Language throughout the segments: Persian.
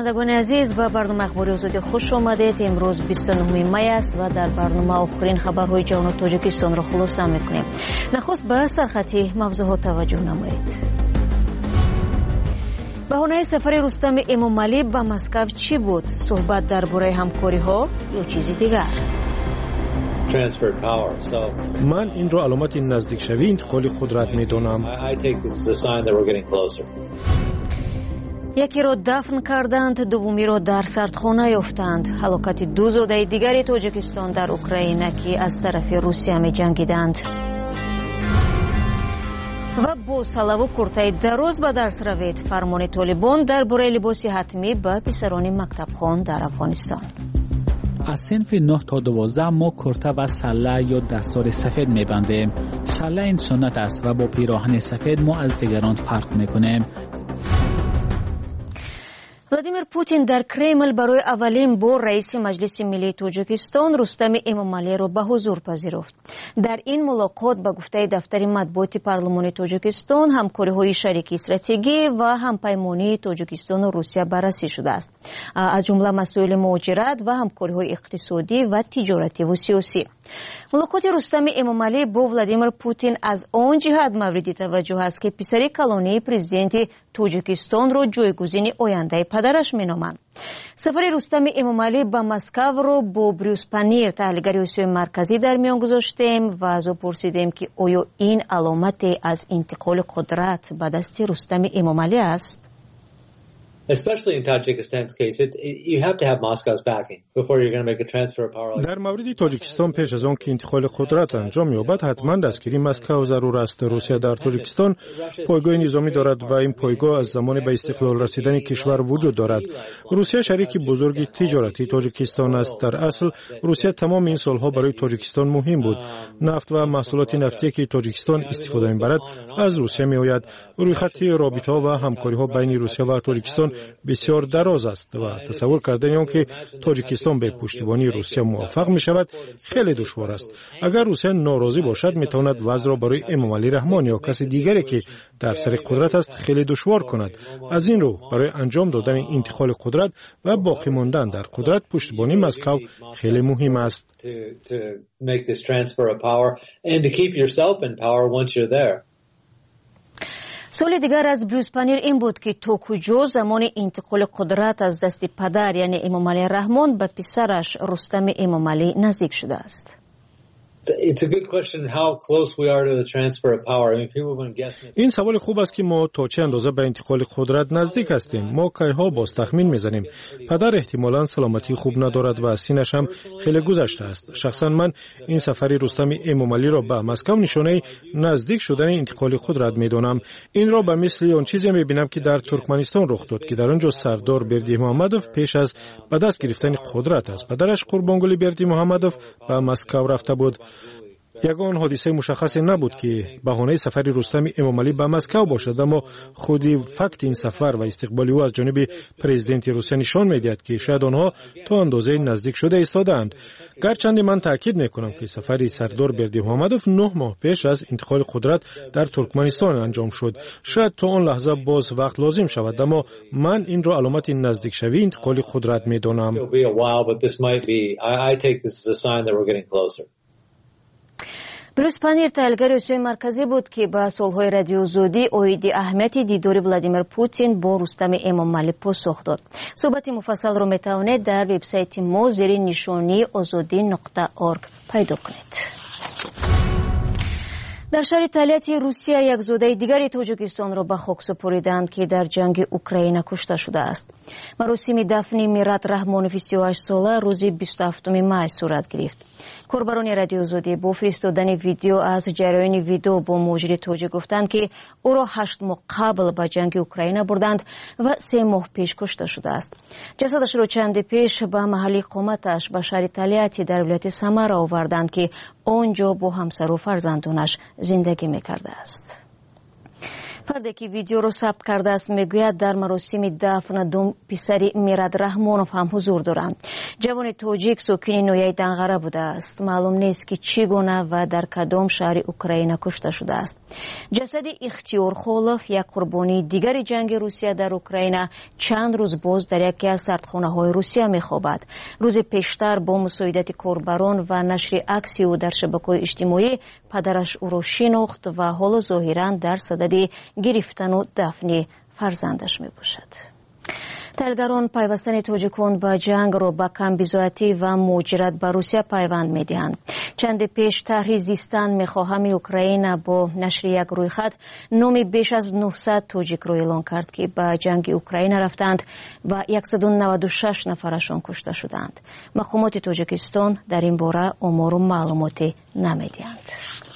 شنوندگان عزیز به برنامه اخباری آزادی خوش آمدید. امروز 29 می است و در برنامه آخرین خبرهای جهان و تاجیکستان را خلاصه می‌کنیم. نخست به سرخطی موضوعات توجه نمایید. بهانه سفر رستم امامعلی به مسکو چی بود؟ صحبت درباره همکاری‌ها یا چیزی دیگر؟ من این را علامت نزدیک شوی انتقال قدرت می‌دانم. یکی را دفن کردند، دومی را در سردخانه یافتند. هلاکت دو زاده دیگری تاجیکستان در اوکراین که از طرف روسیه می جنگیدند. و با سلام و کرته دراز به درس روید. فرمان طالبان درباره لباس حتمی به پسران مکتبخوان در افغانستان. از صنف 9 تا 12 ما کرته و سله یا دستار سفید میبندیم. سله این سنت است و با پیراهن سفید ما از دیگران فرق میکنیم. ولادیمیر پوتین در کرمل برای اولین بار رئیس مجلس ملی تاجیکستان رستم امامعلی را به حضور پذیرفت. در این ملاقات به گفته دفتر مطبوعات پارلمان تاجیکستان همکاری‌های شریک استراتژیکی و همپیمانی تاجیکستان و روسیه بررسی شده است، از جمله مسائل مهاجرت و همکاری‌های اقتصادی و تجارتی و سیاسی. ملاقات رستم امامعلی با ولادیمیر پوتین از آن جهت مورد توجه است که پسر کلانی پرزیدنت تاجیکستان را جایگزین آینده پدرش مینامند. سفر رستم امامعلی به مسکو را با بروس پنیر، تحلیلگر آسیای مرکزی، در میان گذاشتیم و از او پرسیدیم که آیا این علامت از انتقال قدرت به دست رستم امامعلی است؟ در مورد تاجیکستان پیش از آن که انتقال قدرت انجام یابد حتما دستگیری مسکو ضرور است. روسیه در تاجیکستان پایگاه نظامی دارد و این پایگاه از زمان به استقلال رسیدن کشور وجود دارد. روسیه شریک بزرگ تجارتی تاجیکستان است. در اصل روسیه تمام این سالها برای تاجیکستان مهم بود. نفت و محصولات نفتی که تاجیکستان استفاده می‌برد از روسیه میآید. روی خط رابطه‌ها و همکاری‌ها بین روسیه و تاجیکستان بسیار دراز است و تصور کردن آن که تاجیکستان به پشتیبانی روسیه موفق می شود خیلی دشوار است. اگر روسیه ناراضی باشد می تواند وضع را برای امامعلی رحمان یا کسی دیگری که در سر قدرت است خیلی دشوار کند. از این رو برای انجام دادن انتقال قدرت و باقی ماندن در قدرت پشتیبانی مسکو خیلی مهم است. سوال دیگر از بروس پنیر این بود که تا کجا زمان انتقال قدرت از دست پدر یعنی امامعلی رحمان به پسرش رستم امامعلی نزدیک شده است. این سوال خوب است که ما تا چه اندازه به انتقال قدرت نزدیک هستیم. ما کیها باز تخمین میزنیم. پدر احتمالاً سلامتی خوب ندارد و سینش هم خیلی گذشته است. شخصا من این سفر رستم امامعلی را به مسکو نشانه نزدیک شدن انتقال قدرت میدانم. این را به مثل آن چیزی میبینم که در ترکمنستان رخ داد که در آنجا سردار بردیمحمدوف پیش از به دست گرفتن قدرت است پدرش قربانگلی بردیمحمدوف به مسکو رفته بود. یگان حادثه مشخصی نبود که بهانه سفر رستم امامعلی به مسکو باشد، اما خودی فکت این سفر و استقبال او از جانب پرزیدنت روسیه نشان می‌دهد که شاید آنها تا اندازه نزدیک شده ایستادند. گرچند من تاکید می‌کنم که سفر سردار بردیمحمدوف 9 ماه پیش از انتقال قدرت در ترکمنستان انجام شد. شاید تا آن لحظه باز وقت لازم شود، اما من این را علامت نزدیک شوی انتقال قدرت می‌دانم. بروس پنیر تحلیلگر آسیای مرکزی بود که به سوالهای رادیو زودی اوید اهمیت دیدار ولادیمیر پوتین با رستم امامعلی پاسخ داد. صحبت مفصل را میتوانید در وبسایت ما زیر نشانی azadi.org پیدا کنید. در شهر تالیاتی روسیه یک زاده دیگری تاجیکستان را به خاک سپاریدند که در جنگ اوکراین کشته شده است. مراسم دفن میرات رحمانوف 38 ساله روز 27 می صورت گرفت. کاربران رادیو زودی با فرستادن ویدیو از جریان ویدیو با مجری تاجیک گفتند که او را 8 ماه قبل به جنگ اوکراین بردند و 3 ماه پیش کشته شده است. جسدش را چند پیش به محل اقامتش به شهر تالیاتی در ولایت سمر آوردند که آنجا با همسر و فرزندانش زندگی می‌کرده است. فردی که ویدیو را ثبت کرده است میگوید در مراسم دفن دوم پسر میراد رحمانوف هم حضور دارند. جوان توجیک ساکن نویه دنغره بوده است. معلوم نیست که چگونه و در کدام شهر اوکراین کشته شده است. جسد اختیار خولوف، یک قربانی دیگر جنگ روسیه در اوکراین، چند روز باز در یکی از سردخانه‌های روسیه میخوابد. روز پیشتر با مساعدت کاربران و نشر عکسی او در شبکه‌های اجتماعی پدرش او را شناخت و حالا ظاهراً در صدد گرفتن و دفن فرزندش می باشد. تحلیلگران پیوستن تاجیکان به جنگ را با کم بی‌ضابطگی و مهاجرت به روسیه پیوند می‌دهند. چند پیش طرح زیستن می‌خواهم اوکراین با نشر یک رویخط نام بیش از 900 تاجیک را اعلام کرد که به جنگ اوکراین رفتند و 196 نفرشان کشته شدند. مقامات تاجیکستان در این باره آمار و معلوماتی نمی‌دهند.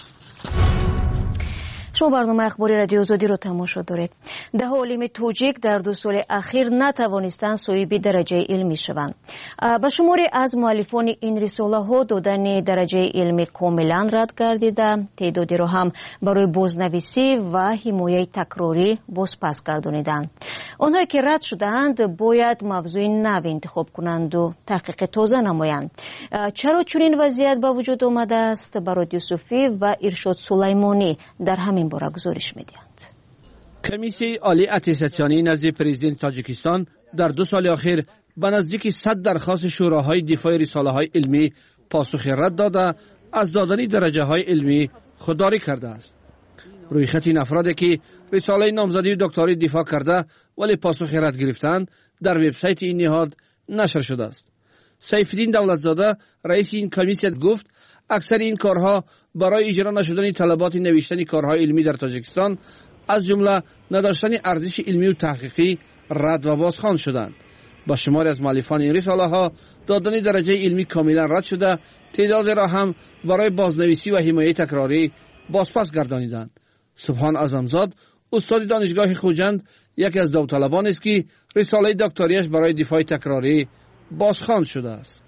شما برنامه اخباری رادیو آزادی رو تماشا دارید. ده عالم توجیک در 2 سال اخیر نتوانستند صاحب درجه علمی شوند. به شماری از مؤلفان این رساله ها دادن درجه علمی کاملا رد گردیده، تعدادی را هم برای بازنویسی و حمایت تکراری بازپس گردانیدند. آنهایی که رد شدند باید موضوع نو انتخاب کنند و تحقیق تازه نمایند. چرا چنین وضعیت به وجود آمده است؟ برای یوسفی و ارشاد سلیمانی در همین باره گزارش می‌دهند. کمیسیون عالی اتستانی نزد پرزیدنت تاجیکستان در 2 سال اخیر به نزدیک 100 درخواست شوراهای دفاع رساله‌های علمی پاسخ رد داده از دادن درجه‌های علمی خودداری کرده است. روی خط این افرادی که رساله نامزدی و دکتری دفاع کرده ولی پاسخ رد گرفتند در وبسایت این نهاد نشر شده است. سیفالدین دولتزاده رئیس این کمیسیون گفت اکثر این کارها برای اجرا نشدن طلبات نوشتن کارهای علمی در تاجیکستان از جمله نداشتن ارزش علمی و تحقیقی رد و بازخوان شدند. با شماری از مؤلفان این رساله ها دادن درجه علمی کاملا رد شده، تعداد را هم برای بازنویسی و حمایت تکراری بازپس گردانیدند. سبحان اعظمزاد استاد دانشگاه خوجند یکی از داوطلبان است که رساله دکتریش برای دفاع تکراری بازخوان شده است.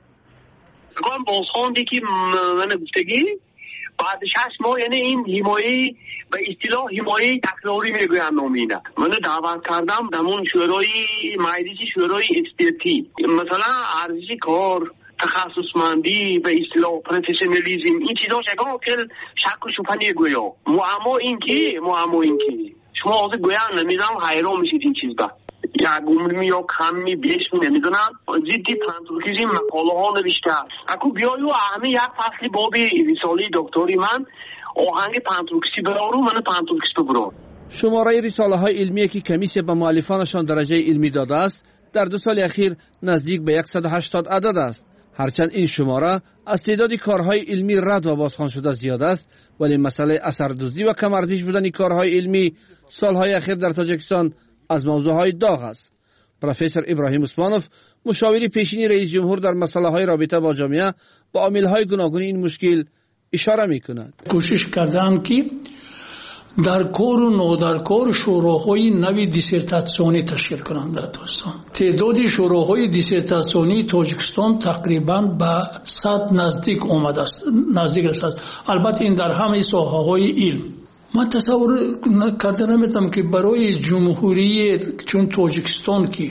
کام بازخواندی که من گفتگی بعد 6 ماه، یعنی این حمایت به اصطلاح حمایت تکراری میگویم نامینه. من دعوت کردم دمون شورای مجلس شورای اکسپرتی، مثلا ارزش کار، تخصصمندی، به اصطلاح پروفسیونالیسم، این چیزا شکم که شک و شبهه نگویا. معما این که شما از گویان نمیدونم حیران میشید این چیز با یک عمری یا کمی بیش نمیدونم جدی پانتوکیزم مقاله ها نوشته. اکو بیایو همه یک فصل بابی رساله دکتری من آهنگ پانتوکسی برارو، من پانتوکسی برارو. شماره رساله های علمی که کمیسیون به مؤلفانشان درجه علمی داده است در 2 سال اخیر نزدیک به 180 عدد است. هرچند این شماره از تعداد کارهای علمی رد و بازخوان شده زیاد است، ولی مسئله اثردوزی و کم ارزش بودن کارهای علمی سالهای اخیر در تاجیکستان از موضوعهای داغ است. پروفسور ابراهیم عثمانوف، مشاور پیشین رئیس جمهور در مسائل رابطه با جامعه، با عامل‌های گوناگون این مشکل اشاره می‌کند. کوشش کردند که در کار و نودرکار شوراهای نوی دیسرتاسیونی تشکیل کنند در تاجیکستان. تعداد شوراهای دیسرتاسیونی تاجیکستان تقریباً به 100 نزدیک آمده است. البته این در همه ساحه‌های علم. من تصور کرده نمیتونم که برای جمهوری چون تاجیکستان که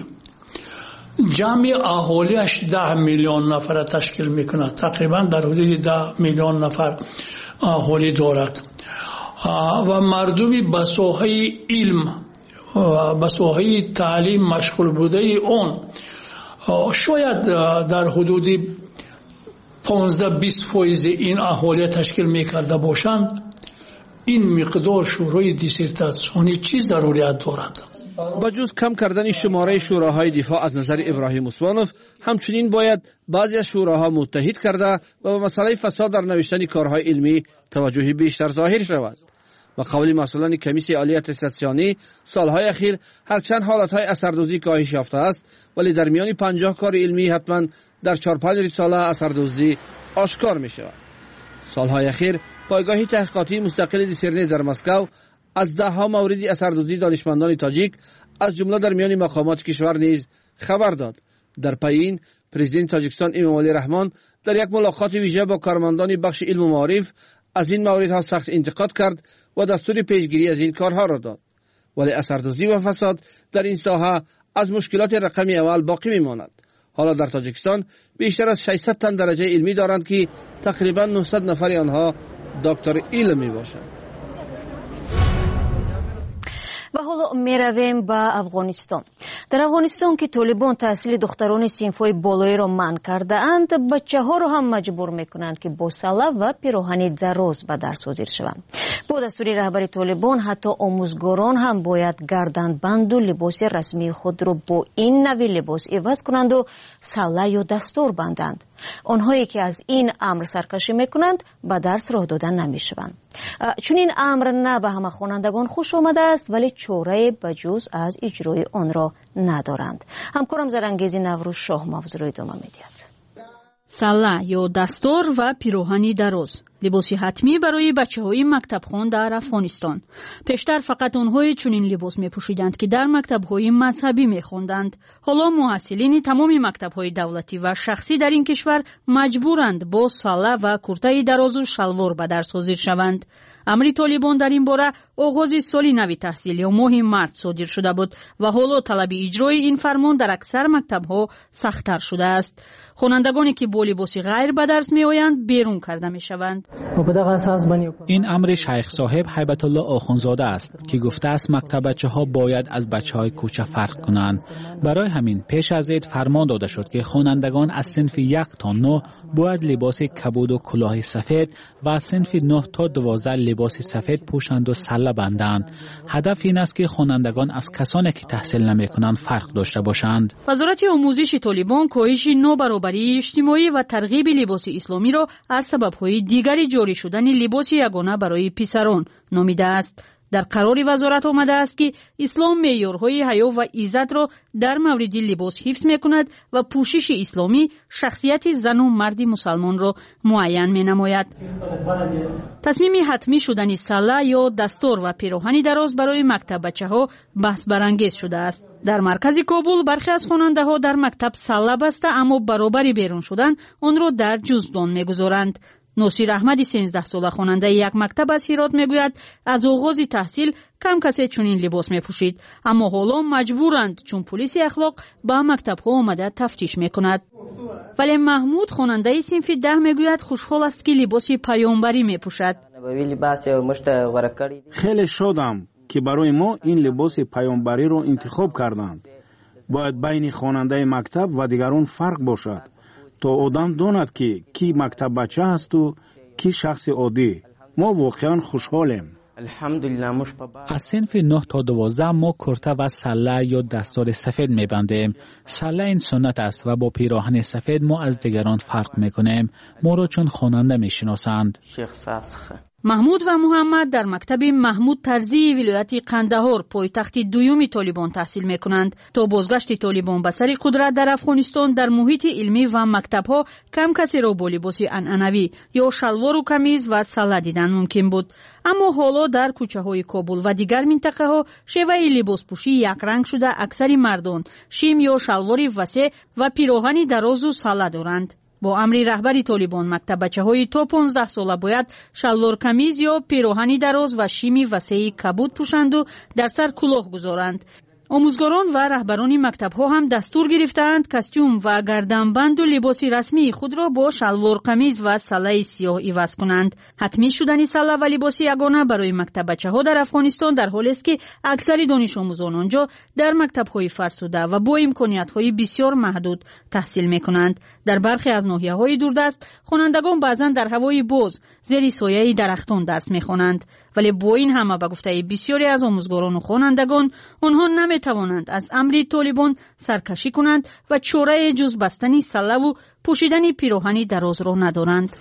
جمع اهالیش 10 میلیون نفر تشکیل میکنه، تقریبا در حدود 10 میلیون نفر اهالی دارد و مردمی به ساحه علم و به ساحه تعلیم مشغول بوده اون شاید در حدود 15-20% این اهالی تشکیل میکرده باشند. این مقدار شورای دیسرتاسیونی چی ضروریت دارد؟ با جز کم کردن شماره شوراهای دفاع از نظر ابراهیم عثمانوف، همچنین باید بعضی از شوراها متحد کرده و به مسئله فساد در نوشتن کارهای علمی توجه بیشتر ظاهر شود. و قول مسئولان کمیسیون عالی اتستانی سالهای اخیر هرچند حالتهای اثردوزی کاهش یافته است، ولی در میان 50 کار علمی حتما در 4-5 رساله اثردوزی آشکار می شود. سالهای اخیر پایگاه تحقیقاتی مستقل دیسرنی در مسکو از 10 مورد اثردوزی دانشمندان تاجیک از جمله در میان مقامات کشور نیز خبر داد. در پی این پرزیدنت تاجیکستان امامعلی رحمان در یک ملاقات ویژه با کارمندان بخش علم و معارف از این موردها سخت انتقاد کرد و دستور پیشگیری از این کارها را داد. ولی اثردوزی و فساد در این ساحه از مشکلات رقم اول باقی میماند. حالا در تاجیکستان بیشتر از 600 تن درجه علمی دارند که تقریبا 900 نفر آنها دکتر علم میباشند. و حالا میرویم به افغانستان. در افغانستان که طالبان تحصیل دختران صنف‌های بالایی را منع کرده اند، بچه‌ها را هم مجبور میکنند که با سله و پیراهن دراز به درس حاضر شوند. با دستور رهبر طالبان حتی آموزگاران هم باید گردنبند و لباس رسمی خود را با این نوع لباس عوض کنند و سله یا دستار بندند. آنهایی که از این امر سرکشی میکنند به درس راه دادن نمیشوند. چون این امر نه به همه خوانندگان خوش آمده است، ولی چاره بجز از اجرای آن را ندارند. همکارم زرانگیز نوروز شاه موضوع را ادامه میدهد. سله یا دستار و پیراهن دراز لباسی حتمی برای بچه‌های مکتبخوان در افغانستان. پیشتر فقط آنهایی چنین لباس می‌پوشیدند که در مکتب‌های مذهبی می‌خواندند. حالا محصلین تمام مکتب‌های دولتی و شخصی در این کشور مجبورند با سله و کرته دراز و شلوار به درس حاضر شوند. امر طالبان در این باره آغاز سال نوی تحصیلی ماه مارس صادر شده بود و حالا طلب اجرای این فرمان در اکثر مکتب‌ها سخت‌تر شده است. خوانندگانی که با لباس غیر به درس می‌آیند بیرون کرده می‌شوند. این امر شیخ صاحب هیبت الله آخوندزاده است که گفته است مکتب بچه‌ها باید از بچه‌های کوچه فرق کنند. برای همین پیش از عید فرمان داده شد که خوانندگان از صنف 1 تا 9 باید لباس کبود و کلاه سفید و از صنف 9 تا 12 لباس سفید پوشند و سله بندند. هدف این است که خوانندگان از کسانی که تحصیل نمی‌کنند فرق داشته باشند. وزارت آموزش طالبان کاهش نابرابری اجتماعی و ترغیب لباس اسلامی را از سبب‌های دیگری جاری شدن لباس یگانه برای پسران نامیده است. در قرار وزارت آمده است که اسلام معیارهای حیا و عزت را در مورد لباس حفظ می‌کند و پوشش اسلامی شخصیت زن و مرد مسلمان را معین می‌نماید. تصمیم حتمی شدن سله یا دستار و پیراهن دراز برای مکتب بچه‌ها بحث برانگیز شده است. در مرکز کابل برخی از خواننده‌ها در مکتب سله بسته اما برابر بیرون شدن آن را در جزدان می‌گذارند. ناصر احمدی 13 ساله خواننده یک مکتب از هرات میگوید از آغاز تحصیل کم کسی چنین لباس میپوشید، اما حالا مجبورند چون پلیس اخلاق به مکتب‌ها آمده تفتیش میکند. ولی محمود خواننده صنف 10 میگوید خوشحال است که لباس پیامبری میپوشد. خیلی شادم که برای ما این لباس پیامبری رو انتخاب کردند. باید بین خواننده مکتب و دیگران فرق باشد تا آدم داند که کی مکتب بچه است و کی شخص عادی. ما واقعا خوشحالیم. از صنف 9 تا 12 ما کرته و سله یا دستار سفید میبندیم. سله این سنت است و با پیراهن سفید ما از دیگران فرق میکنیم. ما را چون خواننده میشناسند. محمود و محمد در مکتب محمود طرزی ولایت قندهار پایتخت دوم طالبان تحصیل میکنند. تا بازگشت طالبان به سر قدرت در افغانستان در محیط علمی و مکتبها کم کسی را با لباس عنعنوی یا شلوار و کمیز و سله دیدن ممکن بود. اما حالا در کوچه های کابل و دیگر منطقه ها شیوه لباس پوشی یک رنگ شده. اکثر مردان شیم یا شلوار وسیع و پیراهن دراز و سله دارند. با امر رهبری طالبان مکتب بچه‌های تا 15 ساله باید شلوار کمیز یا پیراهن دراز و شیمی وسیع کبود پوشند و در سر کلاه گذارند. آموزگاران و رهبران مکتب‌ها هم دستور گرفتند کاستوم و گردنبند و لباس رسمی خود را با شلوار قمیض و سله سیاه عوض کنند. حتمی شدن سله و لباس یگانه برای مکتب بچه‌ها در افغانستان در حالی است که اکثر دانش آموزان آنجا در مکتب‌های فرسوده و با امکانات‌های بسیار محدود تحصیل می‌کنند. در برخی از ناحیه‌های دوردست خوانندگان بعضاً در هوای باز زیر سایه درختان درس می‌خوانند. ولی با این همه به گفته بسیاری از آموزگاران و خوانندگان آنها نمی‌توانند از امر طالبان سرکشی کنند و چاره جز بستن سله و پوشیدن پیراهن دراز را ندارند.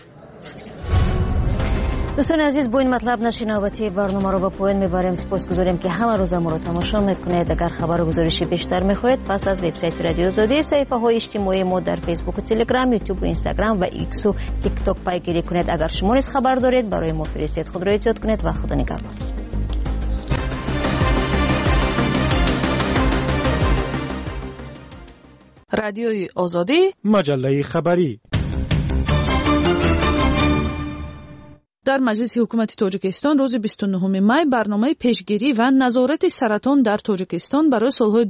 دوستان عزیز، با این مطلب نشناوتی برنامه رو به پایان میبریم. سپاسگزاریم که همه روز ما رو تماشا میکنید. اگر خبر و گزارشی بیشتر میخواهید پس از وبسایت رادیو آزادی صفحه های اجتماعی ما در فیسبوک و تلگرام، یوتیوب و اینستاگرام و ایکس و تیک تاک پیگیری کنید. اگر شما نیز خبر دارید برای ما فرستید. خود را احتیاط کنید و خدا نگهدار. رادیوی آزادی، مجله خبری. در مجلس حکومت تاجیکستان روز 29 مای برنامه پیشگیری و نظارت سرطان در تاجیکستان برای سالهای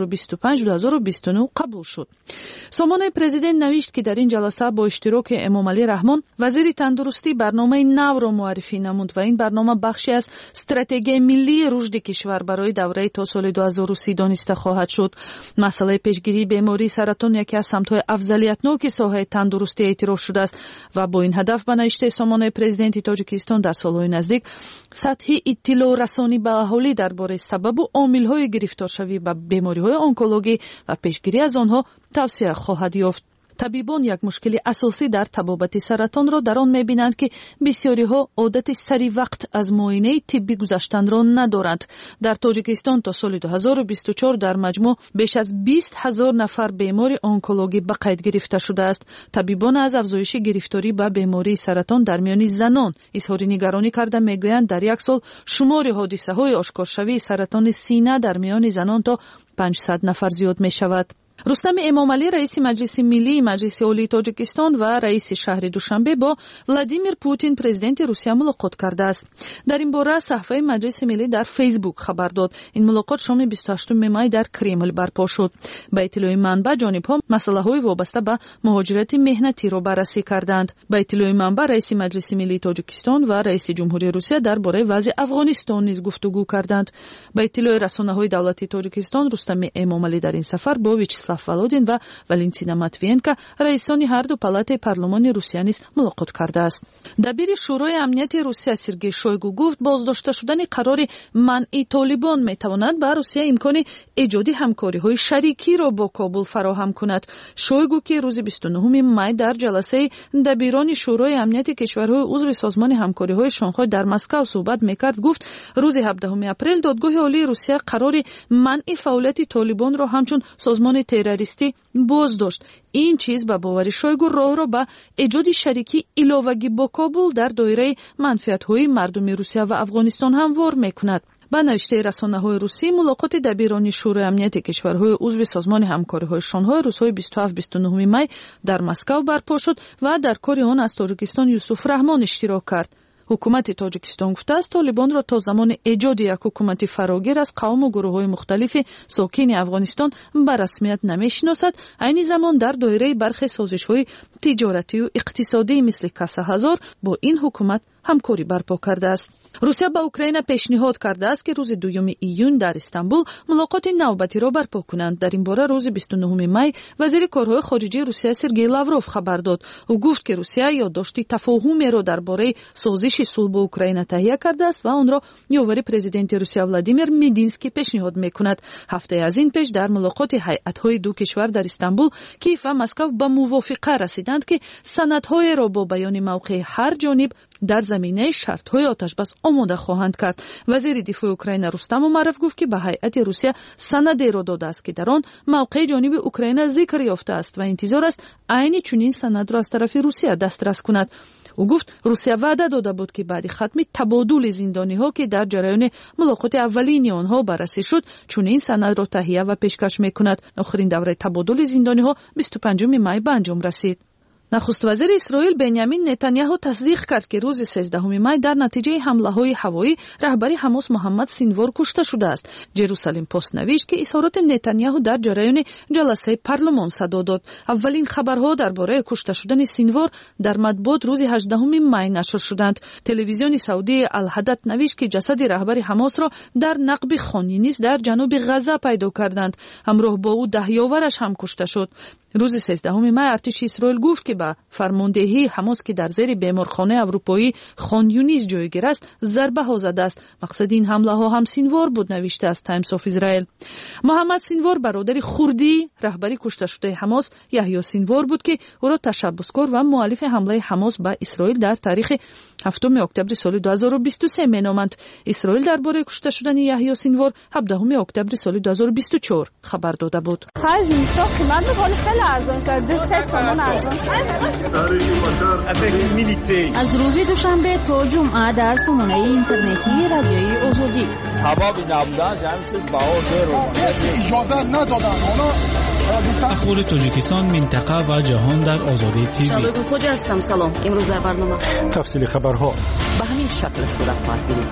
2025-2029 قبول شد. سامان پرزیدنت نوشت که در این جلسه با اشتراک امامعلی رحمان وزیر تندرستی برنامه نو را معرفی نمود و این برنامه بخشی از استراتژی ملی رشد کشور برای دوره تا سال 2030 دانسته خواهد شد. مسئله پیشگیری بیماری سرطان یکی از سمت‌های افضلیت‌ناک ساحه تندرستی اعتراف شده است و با این هدف به نوشته سامان پرزیدنت تاجیکستان در سالهای نزدیک سطح اطلاع رسانی به اهالی درباره سبب و عامل‌های گرفتارشوی به بیماری‌های آنکولوژی و پیشگیری از آنها توصیه خواهد یافت. طبیبان یک مشکل اساسی در طبابت سرطان را در آن می‌بینند که بسیاری‌ها عادت سری وقت از معاینه طبی گذشتن را ندارند. در تاجیکستان تا سال 2024 در مجموع بیش از 20,000 نفر بیماری آنکولوژی به قید گرفته شده است. طبیبان از افزایش گرفتاری به بیماری سرطان در میان زنان اظهار نگرانی کرده می‌گویند در یک سال شمار حادثه‌های آشکارشوی سرطان سینه در میان زنان تا 500 نفر زیاد می‌شود. رستم امامعلی رئیس مجلس ملی مجلس عالی تاجیکستان و رئیس شهر دوشنبه با ولادیمیر پوتین پرزیدنت روسیه ملاقات کرده است. در این باره صفحه مجلس ملی در فیسبوک خبر داد. این ملاقات شام 28 مای در کرمل برپا شد. به اطلاع منبع جانب‌ها مسائل وابسته به مهاجرت مهنتی را بررسی کردند. به اطلاع منبع رئیس مجلس ملی تاجیکستان و رئیس جمهوری روسیه درباره وضع افغانستان نیز گفتگو کردند. به اطلاع رسانه‌های دولتی تاجیکستان رستم امامعلی در این سفر با ولادین و ولنتینا ماتوینکا رئیسان هر دو پالات پارلمان روسیه نیز ملاقات کرده است. دبیر شورای امنیت روسیه سرگئی شویگو گفت بازداشته شدن قرار منع طالبان میتواند به روسیه امکان ایجاد همکاری‌های شریکی را با کابل فراهم کند. شویگو که روز 29 مای در جلسه دبیران شورای امنیت کشورهای عضو سازمان همکاری‌های شانگهای در مسکو صحبت میکرد گفت روز 17 اپریل دادگاه عالی روسیه قرار منع فعالیت طالبان را همچون سازمان تروریستی بازداشت. این چیز به باور شویگو راه را به ایجاد شریکی علاوه‌ای با کابل در دایره منفعت‌های مردم روسیه و افغانستان هموار می‌کند. با نوشته رسانه‌های روسی ملاقات دبیران شورای امنیت کشورهای عضو سازمان همکاری‌های شانگهای روزهای 27-29 مای در مسکو برپا شد و در کار آن از تاجیکستان یوسف رحمان اشتراک کرد. حکومت تاجیکستان گفته است طالبان را تا زمان ایجاد یک حکومت فراگیر از قوم و گروه‌های مختلف ساکن افغانستان به رسمیت نمی‌شناسد. عین زمان در دایره برخی سازش‌های تجارتی و اقتصادی مثل کاسه هزار با این حکومت همکاری برپا کرده است. روسیه به اوکراین پیشنهاد کرده است که روز 2 ایون در استانبول ملاقات نوبتی را برپا کنند. در این باره روز 29 مای وزیر کارهای خارجه روسیه سرگئی لاوروف خبر داد. او گفت که روسیه یادداشت تفاهمی را درباره سازش صلح با اوکراین تهیه کرده است و آن را یاور پرزیدنت روسیه ولادیمیر مدینسکی پیشنهاد می‌کند. هفته از این پیش در ملاقات هیئت‌های دو کشور در استانبول کیف و مسکو به موافقه رسیدند که سندهای را با بیان موقع هر جانب در زمینه شرط‌های آتشبس آماده خواهند کرد. وزیر دفاع اوکراین رستم امروف گفت که به هیئت روسیه سندی را داده است که در آن موقع جانب اوکراین ذکر یافته است و انتظار است عین چنین سند را از طرف روسیه دسترس کند. او گفت روسیه وعده داده بود که بعد ختم تبادل زندانی‌ها که در جریان ملاقات اولین آنها بررسی شد چنین سند را تهیه و پیشکش می‌کند. آخرین دوره تبادل زندانی‌ها 25 مای به انجام رسید. نخست وزیر اسرائیل بنیامین نتانیاهو تصدیق کرد که روز 13 مای در نتیجه حمله‌های هوایی رهبر حماس محمد سینوار کشته شده است. جروسالم پست نوشت که اظهارات نتانیاهو در جریان جلسه پارلمان صدا داد. اولین خبرها درباره کشته شدن سینوار در مطبوعات روز 18 مای نشر شدند. تلویزیون سعودی الحدث نوشت که جسد رهبر حماس را در نقب خان یونس در جنوب غزه پیدا کردند. همراه با او 10 یاورش هم کشته شد. روز 13 مای ارتش اسرائیل گفت که با فرماندهی حماس که در زیر بیمارخانه اروپایی خان یونس جایگیر است ضربه ها زده است. مقصد این حمله ها هم سینوار بود نوشته است تایمز آف اسرائیل. محمد سینوار برادر خردی رهبری کشته شده حماس یحیی سینوار بود که او را تشبسکار و مؤلف حمله حماس به اسرائیل در تاریخ 7 اکتبر سال 2023 مینامند. اسرائیل درباره کشته شدن یحیی سینوار 17 اکتبر سال 2024 خبر داده بود. از روز دوشنبه تا جمعه در سامانه اینترنتی رادیوی آزادی سبب نبودن جمعیت باور رو اجازه ندادن. اخبار تاجیکستان، منطقه و جهان در آزادی تیوی. شباب خوجا هستم. سلام. امروز در برنامه تفصیل خبرها به همین شکل صورت خواهد گرفت.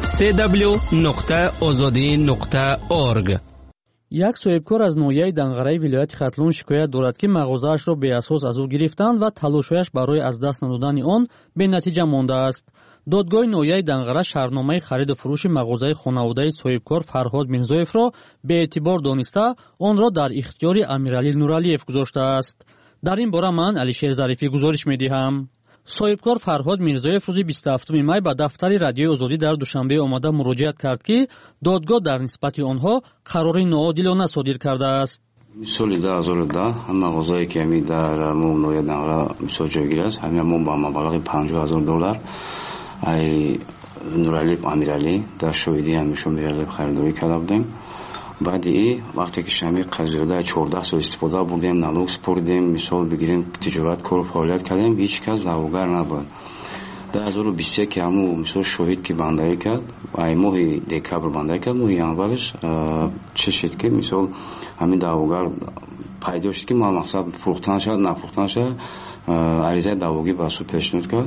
www.azadi.org. یک صاحبکار از ناحیه دنغره ولایت ختلون شکایت دارد که مغازه‌اش را به اساس از او گرفتند و تلاش‌هایش برای از دست ندادن آن به نتیجه مانده است. دادگاه ناحیه دنغره شرطنامه خرید و فروش مغازه خانواده صاحبکار فرهاد میرزایف را به اعتبار دانسته آن را در اختیار امیرعلی نورعلیف گذاشته است. در این باره من علیشیر ظریفی گزارش می‌دهم. صاحبکار فرهاد میرزایف روز 27 می به دفتر رادیوی آزادی در دوشنبه آمده مراجعت کرد که دادگاه در نسبت آنها قرار ناعادلانه صادر کرده است. سال 2010 مغازه‌ای که می در ناحیه دنغره مثال جایگیر است، همین با مبلغ $50,000 ای نورعلی امیرعلی در شهودی همیشون میرعلی خریداری کرده بودیم. بعد وقتی که شمی قضیه 14 سال استفاده بودیم، نالوگ سپردیم، مثال بگیریم تجارت کار فعالیت کردیم، هیچ کس دعواگر نبود. در 2021 که همون مثال شهید که بندگی کرد، ای ماه دکبر بندگی کرد، ماه ینورش چه شد که مثال همین دعواگر پیدا شد که ما مقصد فروختن شد نفروختن شد، عریضه دعواگی به سود پیشنهاد کرد.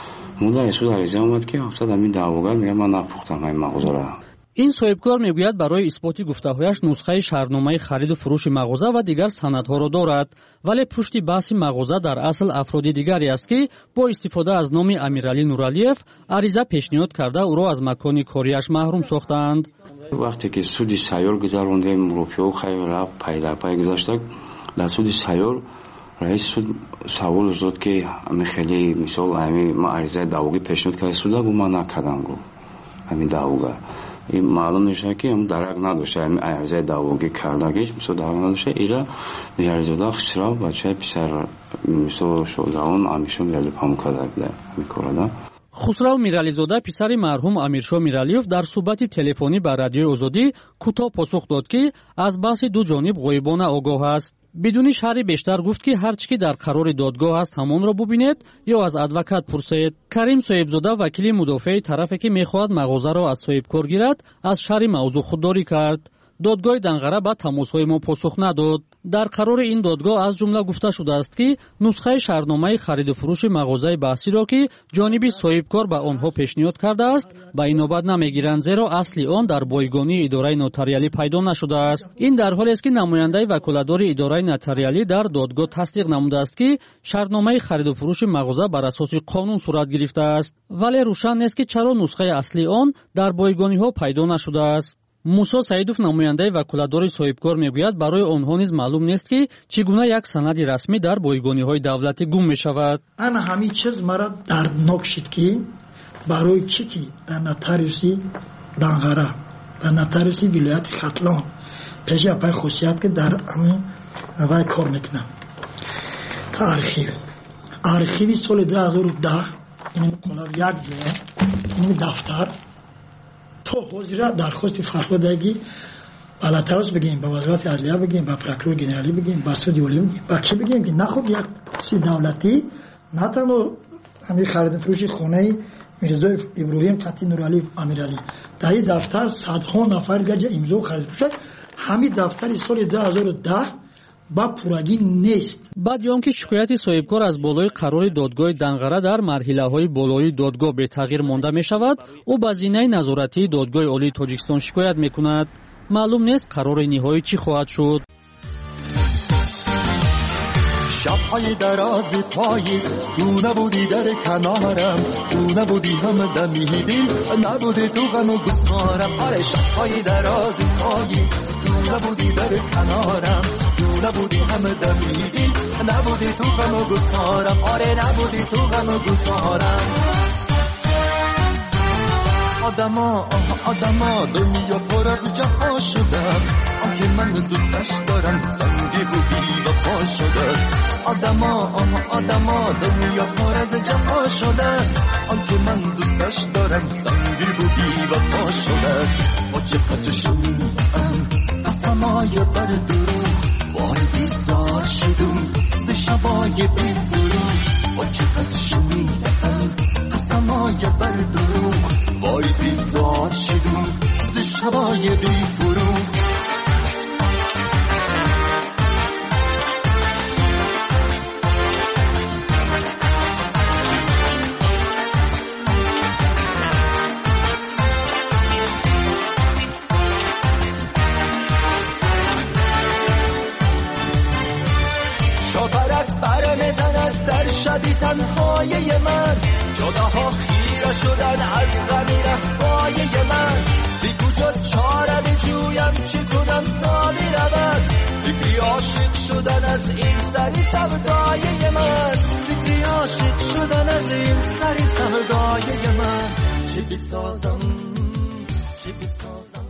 مدت اسود عریضه اومد که مقصد همین دعواگر میگه من نفروختم این مغازه را. این صاحبکار میگوید برای اثبات گفته‌هایش نسخه شرطنامه خرید و فروش مغازه و دیگر سندها را دارد، ولی پشت بحث مغازه در اصل افراد دیگری است که با استفاده از نام امیرعلی نورعلیف عریضه پیشنهاد کرده او را از مکان کاریش محروم ساختند. وقتی که سود سیار گذراندیم، روپیه خیلی رفت پای در پای گذاشتک، در سود سیار رئیس سود سوال داد که همین خیلی مثال همین ما عریضه دعواگی پیشنهاد کرده سودا گفت من نکردم، گفت همین دعواگر این معلوم نشه که هم درک نداشته، همین عریضه دعواگی کردگیش مثال درک نداشته. ایرا میارزودا خسرا بچه پسر مثال شوزاون امیرشو میرالی پامو کرده بوده همین کارا. خسرو میرعلیزاده پسر مرحوم امیرشاه میرعلیف در صحبت تلفنی با رادیوی آزادی کوتاه پاسخ داد که از بحث دو جانب غایبانه آگاه است. بدون شرح بیشتر گفت که هر چی که در قرار دادگاه است همان را ببینید یا از ادوکات پرسید. کریم صاحبزاده وکیل مدافع طرفی که میخواهد مغازه را از صاحبکار گیرد از شرح موضوع خودداری کرد. دادگاه دنغره به تماس‌های ما پاسخ نداد. در قرار این دادگاه از جمله گفته شده است که نسخه شرطنامه خرید و فروش مغازه بحثی را که جانب صاحبکار به آنها پیشنهاد کرده است به این نوبت نمیگیرند، زیرا اصلی آن در بایگانی اداره نوتاریالی پیدا نشده است. این در حالی است که نماینده وکالتدار اداره نوتاریالی در دادگاه تصدیق نموده است که شرطنامه خرید و فروش مغازه بر اساس قانون صورت گرفته است، ولی روشن نیست که چرا نسخه اصلی آن در بایگانی‌ها پیدا نشده است. موسی سعیدوف نماینده وکالتدار صاحبکار میگوید برای آنها نیز معلوم نیست که چگونه یک سند رسمی در بایگانی‌های دولتی گم می‌شود. انا همین چیز مرا دردناک شد که برای چی که در نوتاریوسی دنغره در نوتاریوسی ولایت ختلون پیش پای خصوصیت که در همین وای کار میکنم تا آرخیوی سال 2010 این کلا یک جا این دفتر تو حاضر درخواست فرهادگی بالاترش بگیم، با وزارت عدلیه بگیم، با پروکرور جنرالی بگیم، با سود اولی بگیم، با کی بگیم که نخوب یک چیز دولتی نه تنها همین خرید فروش خانه میرزایف ابراهیم قطی نورعلی امیرعلی در این دفتر صدها نفر گرج امضا خرید فروش همین دفتر سال 2010 با پورگی نیست. بعد یان که شکایت صاحبکار از بالای قرار دادگاه دنغره در مرحله‌های بالای دادگاه به تغییر مانده می شود، او با زینه نظارتی دادگاه عالی تاجیکستان شکایت می کند. معلوم نیست قرار نهایی چی خواهد شد. شب‌های دراز پاییز تو نبودی در کنارم، تو نبودی هم دمیدی، نبودی تو غم و گفتارم. آره شب‌های دراز پاییز تو نبودی در کنارم، تو نبودی هم دمیدی، نبودی تو غم و گفتارم. آره نبودی تو غم و گفتارم. آدما دنیا پر از جفا شده، آنکه من دوستش دارم سنگی و بی‌وفا شده. آدما دنیا پر از جفا شده، آنکه من دوستش دارم سنگی و بی‌وفا شده. با چقدر شنیدم قسمای بر دروغ، وای بیزار شدم ز شبای بی فروغ. با چقدر شنیدم قسمای بر دروغ، وای بیزار شدم ز شبای بی فروغ. سایه من، جاده ها خیره شدن از غمی رفای من. بی کجا چاره بجویم چی کنم تا برود، فکری عاشق شدن از این سری سودای من، فکری عاشق شدن از این سری سودای من. چی بسازم چی بسازم.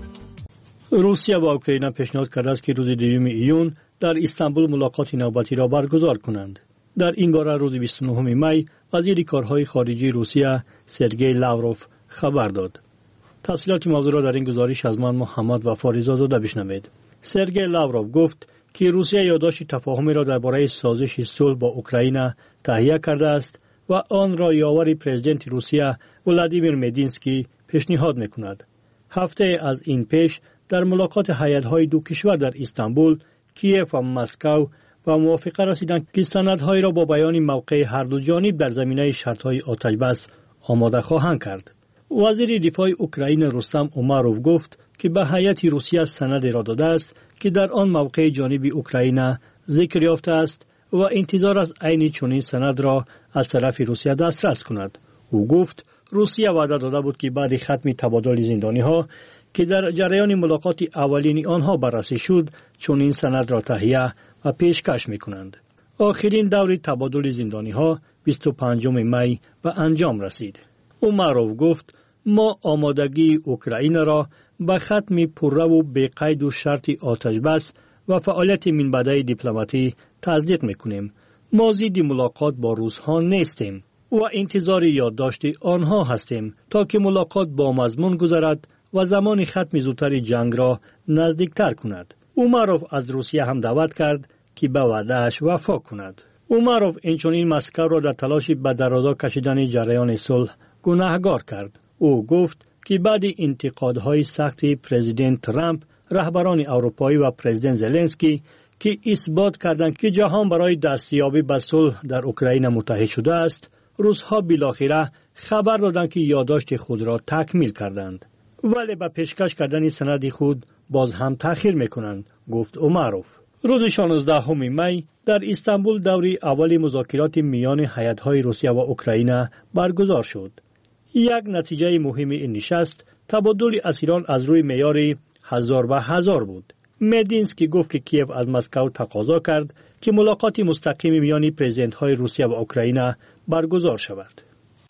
روسیه و اوکراین پیشنهاد کرده است که روز 2 ایون در استانبول ملاقات نوبتی را برگزار کنند. در این باره روز 29 می وزیر کارهای خارجی روسیه سرگئی لاوروف خبر داد. تفصیلات موضوع را در این گزارش از من محمد وفاری‌زاده بشنوید. سرگئی لاوروف گفت که روسیه یادداشت تفاهمی را درباره سازش صلح با اوکراین تهیه کرده است و آن را یاور پرزیدنت روسیه ولادیمیر مدینسکی پیشنهاد می‌کند. هفته از این پیش در ملاقات هیئت‌های دو کشور در استانبول، کیف و مسکو و موافقه رسیدند که سندهایی را با بیان موقع هر دو جانب در زمینه شرط‌های آتش‌بس آماده خواهند کرد. وزیر دفاع اوکراین رستم اوماروف گفت که به هیئت روسیه سند را داده است که در آن موقع جانب اوکراین ذکر یافته است و انتظار است عین چنین سند را از طرف روسیه دسترس کند. او گفت روسیه وعده داده بود که بعد ختم تبادل زندانی‌ها که در جریان ملاقات اولین آنها بررسی شد چنین سند را تهیه و پیشکش می‌کنند. آخرین دور تبادل زندانی‌ها 25 می به انجام رسید. اوماروف گفت ما آمادگی اوکراین را به ختم پررو و بی‌قید و شرط آتش‌بس و فعالیت منبعث دیپلماتی تصدیق می‌کنیم. ما ضد ملاقات با روس‌ها نیستیم و انتظار یادداشت آنها هستیم تا که ملاقات با مضمون گذرد و زمان ختم زودتر جنگ را نزدیکتر کند. اوماروف از روسیه هم دعوت کرد که به وعده‌اش وفا کند. اوماروف اینچنین مسکو را در تلاش به درازا کشیدن جریان صلح گناهکار کرد. او گفت که بعد انتقادهای سخت پرزیدنت ترامپ، رهبران اروپایی و پرزیدنت زلنسکی که اثبات کردند که جهان برای دستیابی به صلح در اوکراین متحد شده است، روس‌ها بالاخره خبر دادند که یادداشت خود را تکمیل کردند. ولی به پیشکش کردن سند خود باز هم تأخیر میکنند، گفت اوماروف. روز 16 می در استانبول دوره اول مذاکرات میان هیئت‌های روسیه و اوکراین برگزار شد. یک نتیجه مهم این نشست تبادل اسیران از روی معیار 1000 به 1000 بود. مدینسکی گفت که کیف از مسکو تقاضا کرد که ملاقات مستقیم میان پرزیدنت‌های روسیه و اوکراین برگزار شود.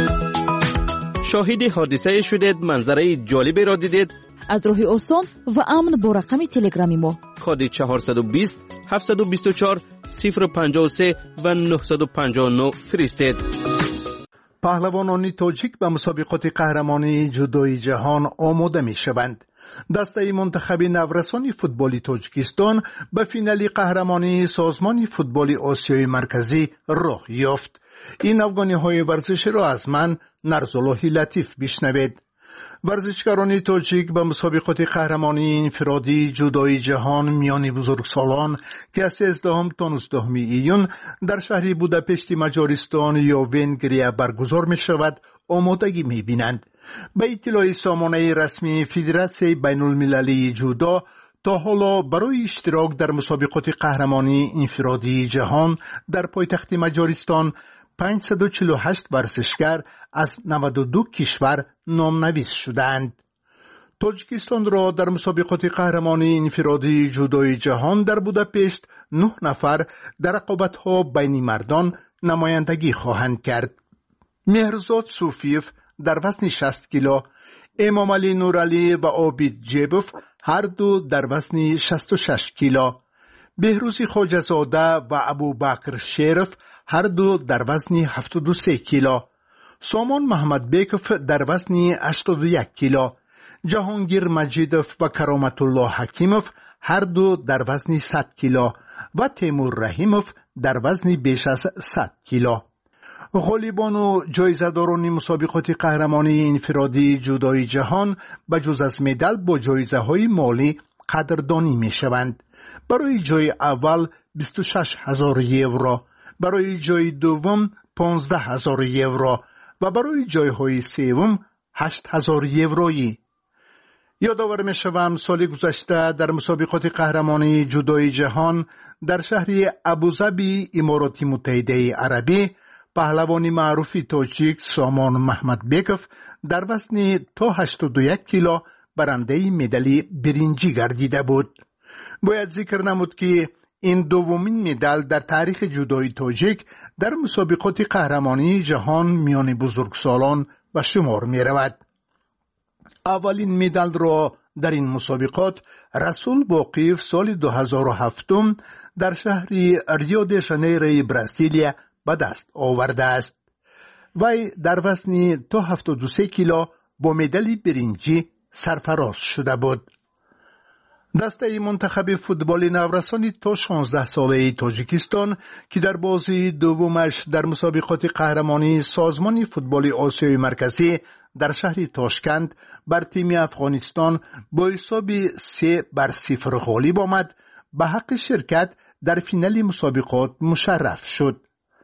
شاهد حادثه شدید، منظره جالبی را دیدید؟ از راه آسان و امن با رقم تلگرامی ما کد 420 724 053 و 959 فرستید. پهلوانان تاجیک به مسابقات قهرمانی جودوی جهان آماده می شوند. دسته منتخب نورسان فوتبال تاجیکستان به فینال قهرمانی سازمان فوتبال آسیای مرکزی راه یافت. این افغانی‌های ورزشی را از من نرزالله لطیف بشنوید. ورزشکاران تاجیک به مسابقات قهرمانی انفرادی جودوی جهان میان بزرگسالان که از 13 تا 19 ایون در شهر بوداپشت مجارستان یا ونگریا برگزار می شود آمادگی می بینند. به اطلاع سامانه رسمی فدراسیون بین المللی جودو، تا حالا برای اشتراک در مسابقات قهرمانی انفرادی جهان در پایتخت مجارستان 548 ورزشکار از 92 کشور نامنویس شدند. تاجیکستان را در مسابقات قهرمانی انفرادی جودوی جهان در بوداپشت 9 نفر در رقابت‌ها بین مردان نمایندگی خواهند کرد. مهرزاد صوفیف در وزن 60 کیلو، امام علی نورعلی و عابد جیبوف هر دو در وزن 66 کیلو، بهروزی خواجه‌زاده و ابوبکر شریف هر دو در وزن 73 کیلو، سامان محمد بیکوف در وزن 81 کیلو، جهانگیر مجیدوف و کرامت الله حکیموف هر دو در وزن 100 کیلو و تیمور رحیموف در وزن بیش از 100 کیلو. غالبان و جایزه‌داران مسابقات قهرمانی انفرادی جودوی جهان بجز از مدال با جایزه‌های مالی قدردانی می‌شوند. برای جای اول 26,000 یورو، برای جای دوم 15,000 یورو و برای جایهای سوم 8,000 یورویی. یادآور می‌شوم سال گذشته در مسابقات قهرمانی جودوی جهان در شهر ابوظبی امارات متحده عربی پهلوان معروف تاجیک سامان محمد بیکف در وزن تا 81 کیلو برنده مدال برنجی گردیده بود. باید ذکر نمود که این دومین مدال در تاریخ جودوی تاجیک در مسابقات قهرمانی جهان میان بزرگسالان به شمار می رود. اولین مدال را در این مسابقات رسول باقیف سال 2007 در شهر ریو د ژانیرو برزیلیا به دست آورده است. وی در وزن تا 73 کیلو با مدال برنجی سرفراز شده بود. دسته منتخب فوتبال نورسان تا 16 ساله تاجیکستان که در بازی دومش در مسابقات قهرمانی سازمان فوتبال آسیای مرکزی در شهر تاشکند بر تیم افغانستان با حساب 3-0 غالب آمد، به حق شرکت در فینال مسابقات مشرف شد.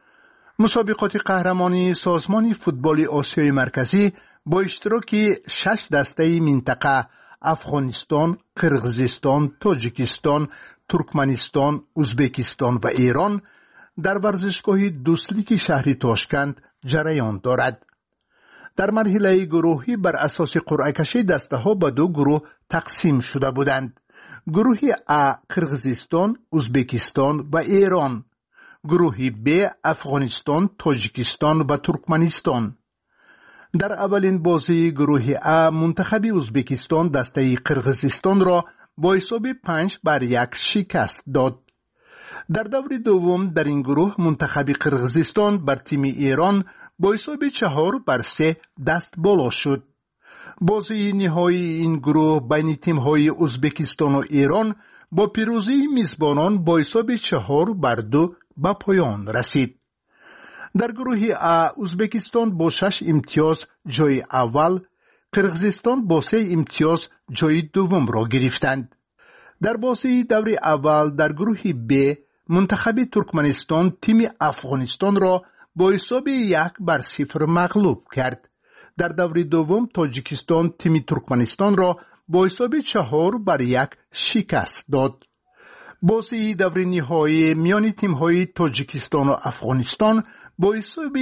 مسابقات قهرمانی سازمان فوتبال آسیای مرکزی با اشتراک 6 دسته منطقه افغانستان، قرغیزستان، تاجیکستان، ترکمنستان، ازبکستان و ایران در ورزشگاه دوسلیک شهر تاشکند جریان دارد. در مرحله گروهی بر اساس قرعه کشی دسته ها به دو گروه تقسیم شده بودند. گروه A قرغیزستان، ازبکستان و ایران، گروه B افغانستان، تاجیکستان و ترکمنستان. در اولین بازی گروه A منتخب ازبکستان دسته قرغیزستان را با حساب 5-1 شکست داد. در دور دوم در این گروه منتخب قرغیزستان بر تیم ایران با حساب 4-3 دست بالا شد. بازی نهایی این گروه بین تیم‌های ازبکستان و ایران با پیروزی میزبانان با حساب 4-2 به پایان رسید. در گروه A ازبکستان با 6 امتیاز جای اول، قرغیزستان با 3 امتیاز جای دوم را گرفتند. در بازی دور اول در گروه B منتخب ترکمنستان تیم افغانستان را با حساب 1-0 مغلوب کرد. در دور دوم تاجیکستان تیم ترکمنستان را با حساب 4-1 شکست داد. بازی دور نهایی میان تیم‌های تاجیکستان و افغانستان با حساب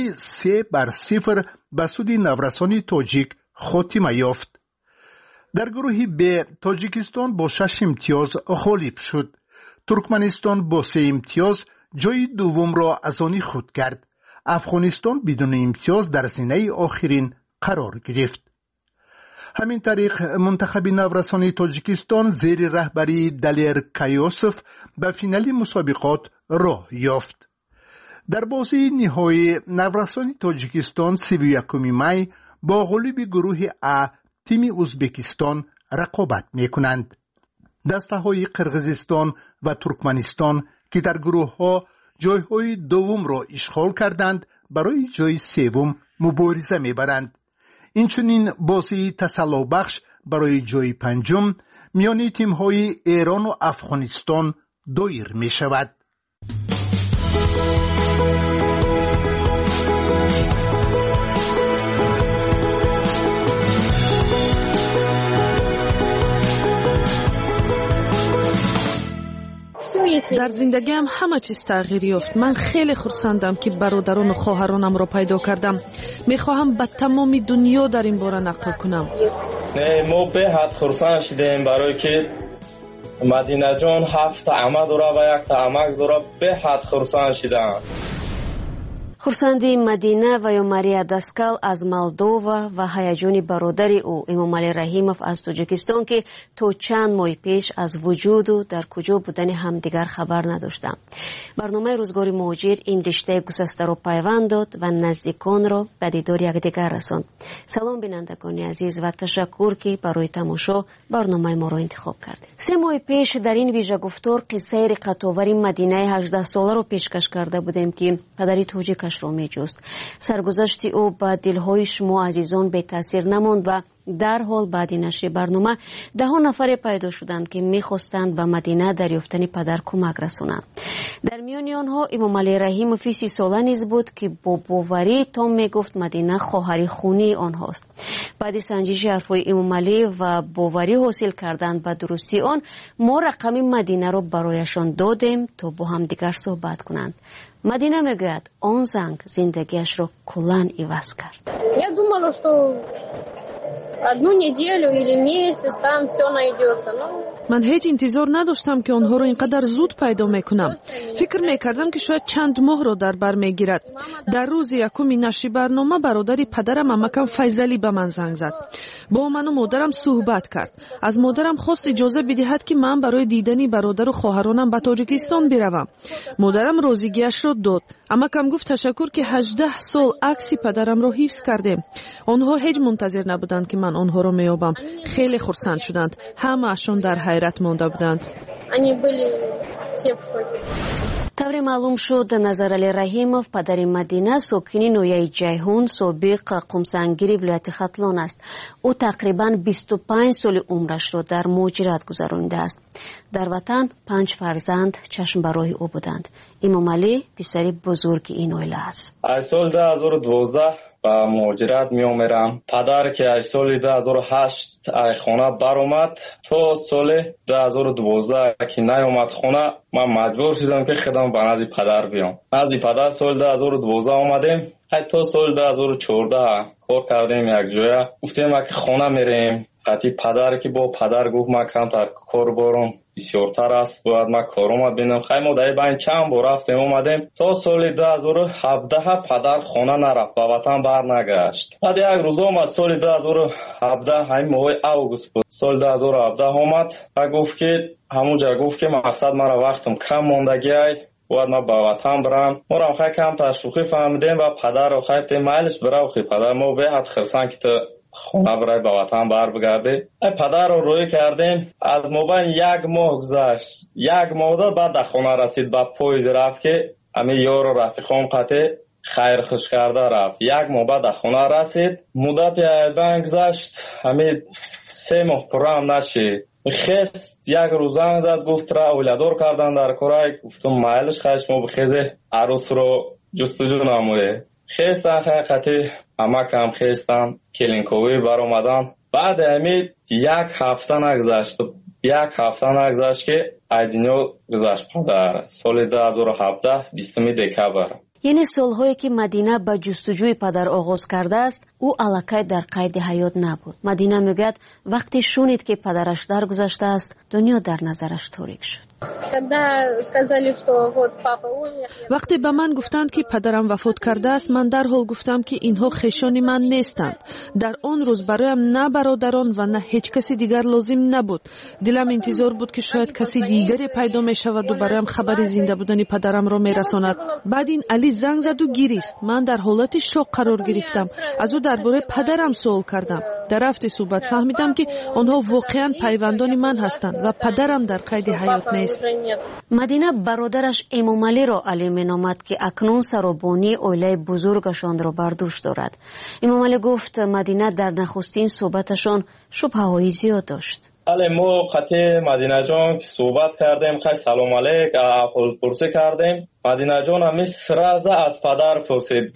3-0 به سود نورسان تاجیک خاتمه یافت. در گروه B تاجیکستان با 6 امتیاز غالب شد. ترکمنستان با 3 امتیاز جای دوم را از آن خود کرد. افغانستان بدون امتیاز در زینه آخرین قرار گرفت. همین طریق منتخب نورسان تاجیکستان زیر رهبری دلیر کایوسف به فینال مسابقات راه یافت. در بازی نهایی نورسان تاجیکستان 31 می با غلوب گروه A تیم ازبکستان رقابت می‌کنند. دسته های قرغیزستان و ترکمنستان که در گروه ها جایهای دوم را اشغال کردند برای جای سوم مبارزه می‌برند. اینچنین بازی تسلی بخش برای جای پنجم میان تیم‌های ایران و افغانستان دایر می‌شود. در زندگیم همه چیز تغییر یافت. من خیلی خرسندم که برادران و خواهرانم را پیدا کردم. میخواهم به تمام دنیا در این باره نقل کنم. ما به حد خرسند شدیم برای که مدینه جان 7 عمه داره و 1 عمک داره. به حد خرسند شدم. хурсанди Мадина ва ё Мария Даскал аз Молдова ва ҳаяҷони бародари ӯ Эмомалӣ Раҳимов аз Тоҷикистон ки то чанд моҳи пеш аз вуҷуду дар куҷо будани ҳамдигар хабар надоштанд. барномаи рӯзгори муҳоҷир ин риштаи гусастаро пайванд дод ва наздиконро ба дидори якдигар расонд. салом бинандагони азиз ва ташаккур ки барои тамошо барномаи моро интихоб кардед. 3 моҳи пеш дар ин вижагуфтор қиссаи риқатовари Мадинаи 18-соларо пешкаш карда будем ки падари тоҷикаш ро меҷуст. саргузашти ӯ ба дилҳои шумо азизон бетаъсир намонд ва дарҳол баъди нашри барнома даҳон нафаре пайдо шуданд ки мехостанд ба Мадина дар ёфтани падар кӯмак расонанд. дар миёни онҳо Эмомалӣ Раҳимови 30 сола низ буд ки бо боварӣ том мегуфт Мадина хоҳари хунии онҳост. баъди санҷиши ҳарфҳои Эмомалӣ ва боварӣ ҳосил кардан ба дурустии он, мо рақами Мадинаро барояшон додем то бо ҳамдигар суҳбат кунанд. مدینه میگوید آن زنگ زندگیش را کلاً عوض کرد. Я думала, что одну неделю или месяц там все найдется. من هیچ انتظار نداشتم که آنها رو اینقدر زود پیدا میکنم. فکر میکردم که شاید چند ماه رو در بر میگیرد. در روز یکم نشر برنامه برادری پدرم عمکم فیضلی به من زنگ زد. با من و مادرم صحبت کرد. از مادرم خواست اجازه بدهد که من برای دیدن برادر و خواهرانم به تاجیکستان بروم. مادرم راضیگیش را داد. عمکم گفت تشکر که 18 سال عکس پدرم رو حفظ کردیم. آنها هیچ منتظر نبودند که من آنها رو میابم. خیلی خرسند شدند. همه‌شان در حیرت مانده بودند. طور معلوم شد نظرعلی رحیمов پدر مدینه ساکن نویه جیهون سابق قمسنگیری ولایت ختلان است. او تقریباً 25 سال عمرش را در مهاجرت گذرانده است. در وطن 5 فرزند چشم برای او بودند. امام علی پسر بزرگ این عائله است. از سال 2012 با مهاجرت می آمرم. پدر که از سال 2008 از خانه بر اومد تا سال 2012 که نیامد خانه من مجبور شدم که خودم به نزد پدر بیام. نزد پدر سال 2012 آمدیم. تا سال 2014 کار کردیم یک جای. گفتیم که خانه میریم. قطعی پدر که با پدر گفت من کمتر کار بارم بسیارتر است باید من کارم ببینم. خیلی ما در این چند بار رفتیم اومدیم تا سال 2017 پدر خانه نرفت و وطن بر نگشت. بعد یک روز اومد سال 2017 همین ماه اوگوست بود. سال 2017 اومد و گفت که همونجا گفت که مقصد مرا وقتم کم موندگی باید من با وطن برم. ما را خیلی کم تشویقی فهمیدیم و پدر رو خیلی مایلش برای پدر ما به حد خرسان که خونه برای به وطن بر بگرده. پدر رو روی کردیم. از موبایل 1 ماه گذشت. 1 ماه داد بعد در خونه رسید. با پویز رفت که همه یار و رفیقام قطع خیر خوش کرده رفت. 1 ماه بعد در خونه رسید. مدت بانک گذشت. همه 3 ماه پرام نشید. خست یک روز زنگ زد گفت را اولادور کردن در کرای. گفتم مایلش خیش ما بخیزه عروس رو جستجو نموده. خستن حقیقتی عمکم خستن کلینکوی بر اومدن. بعد همین 1 هفته نگذشت. 1 هفته نگذشت که ایدینیو گذشت پدر. سال 2017 20 دکبر. یعنی سالهایی که مدینه به جستجوی پدر آغاز کرده است او الکی در قید حیات نبود. مدینه میگوید وقتی شنید که پدرش درگذشته است دنیا در نظرش تاریک شد. وقتی به من گفتند که پدرم وفات کرده است من در حال گفتم که اینها خویشان من نیستند. در آن روز برایم نه برادران و نه هیچ کسی دیگر لازم نبود. دلم انتظار بود که شاید کسی دیگری پیدا می شود و برایم خبر زنده بودن پدرم را می رساند. بعد این علی زنگ زد و گریست. من در حالت شوق قرار گرفتم. از او درباره پدرم سوال کردم. در رفت صحبت فهمیدم که آنها واقعا پیوندان من هستند و پدرم در قید حیات نیست. مدینه برادرش امام علی را علی مینامد که اکنون سرابانی عائله بزرگشان را بر دوش دارد. امام علی گفت مدینه در نخستین صحبتشان شبهه‌های زیاد داشت. علی ما قطع مدینه جان که صحبت کردیم خیلی سلام علیک احوال پرسی کردیم. مدینه جان همی سرازه از پدر پرسید.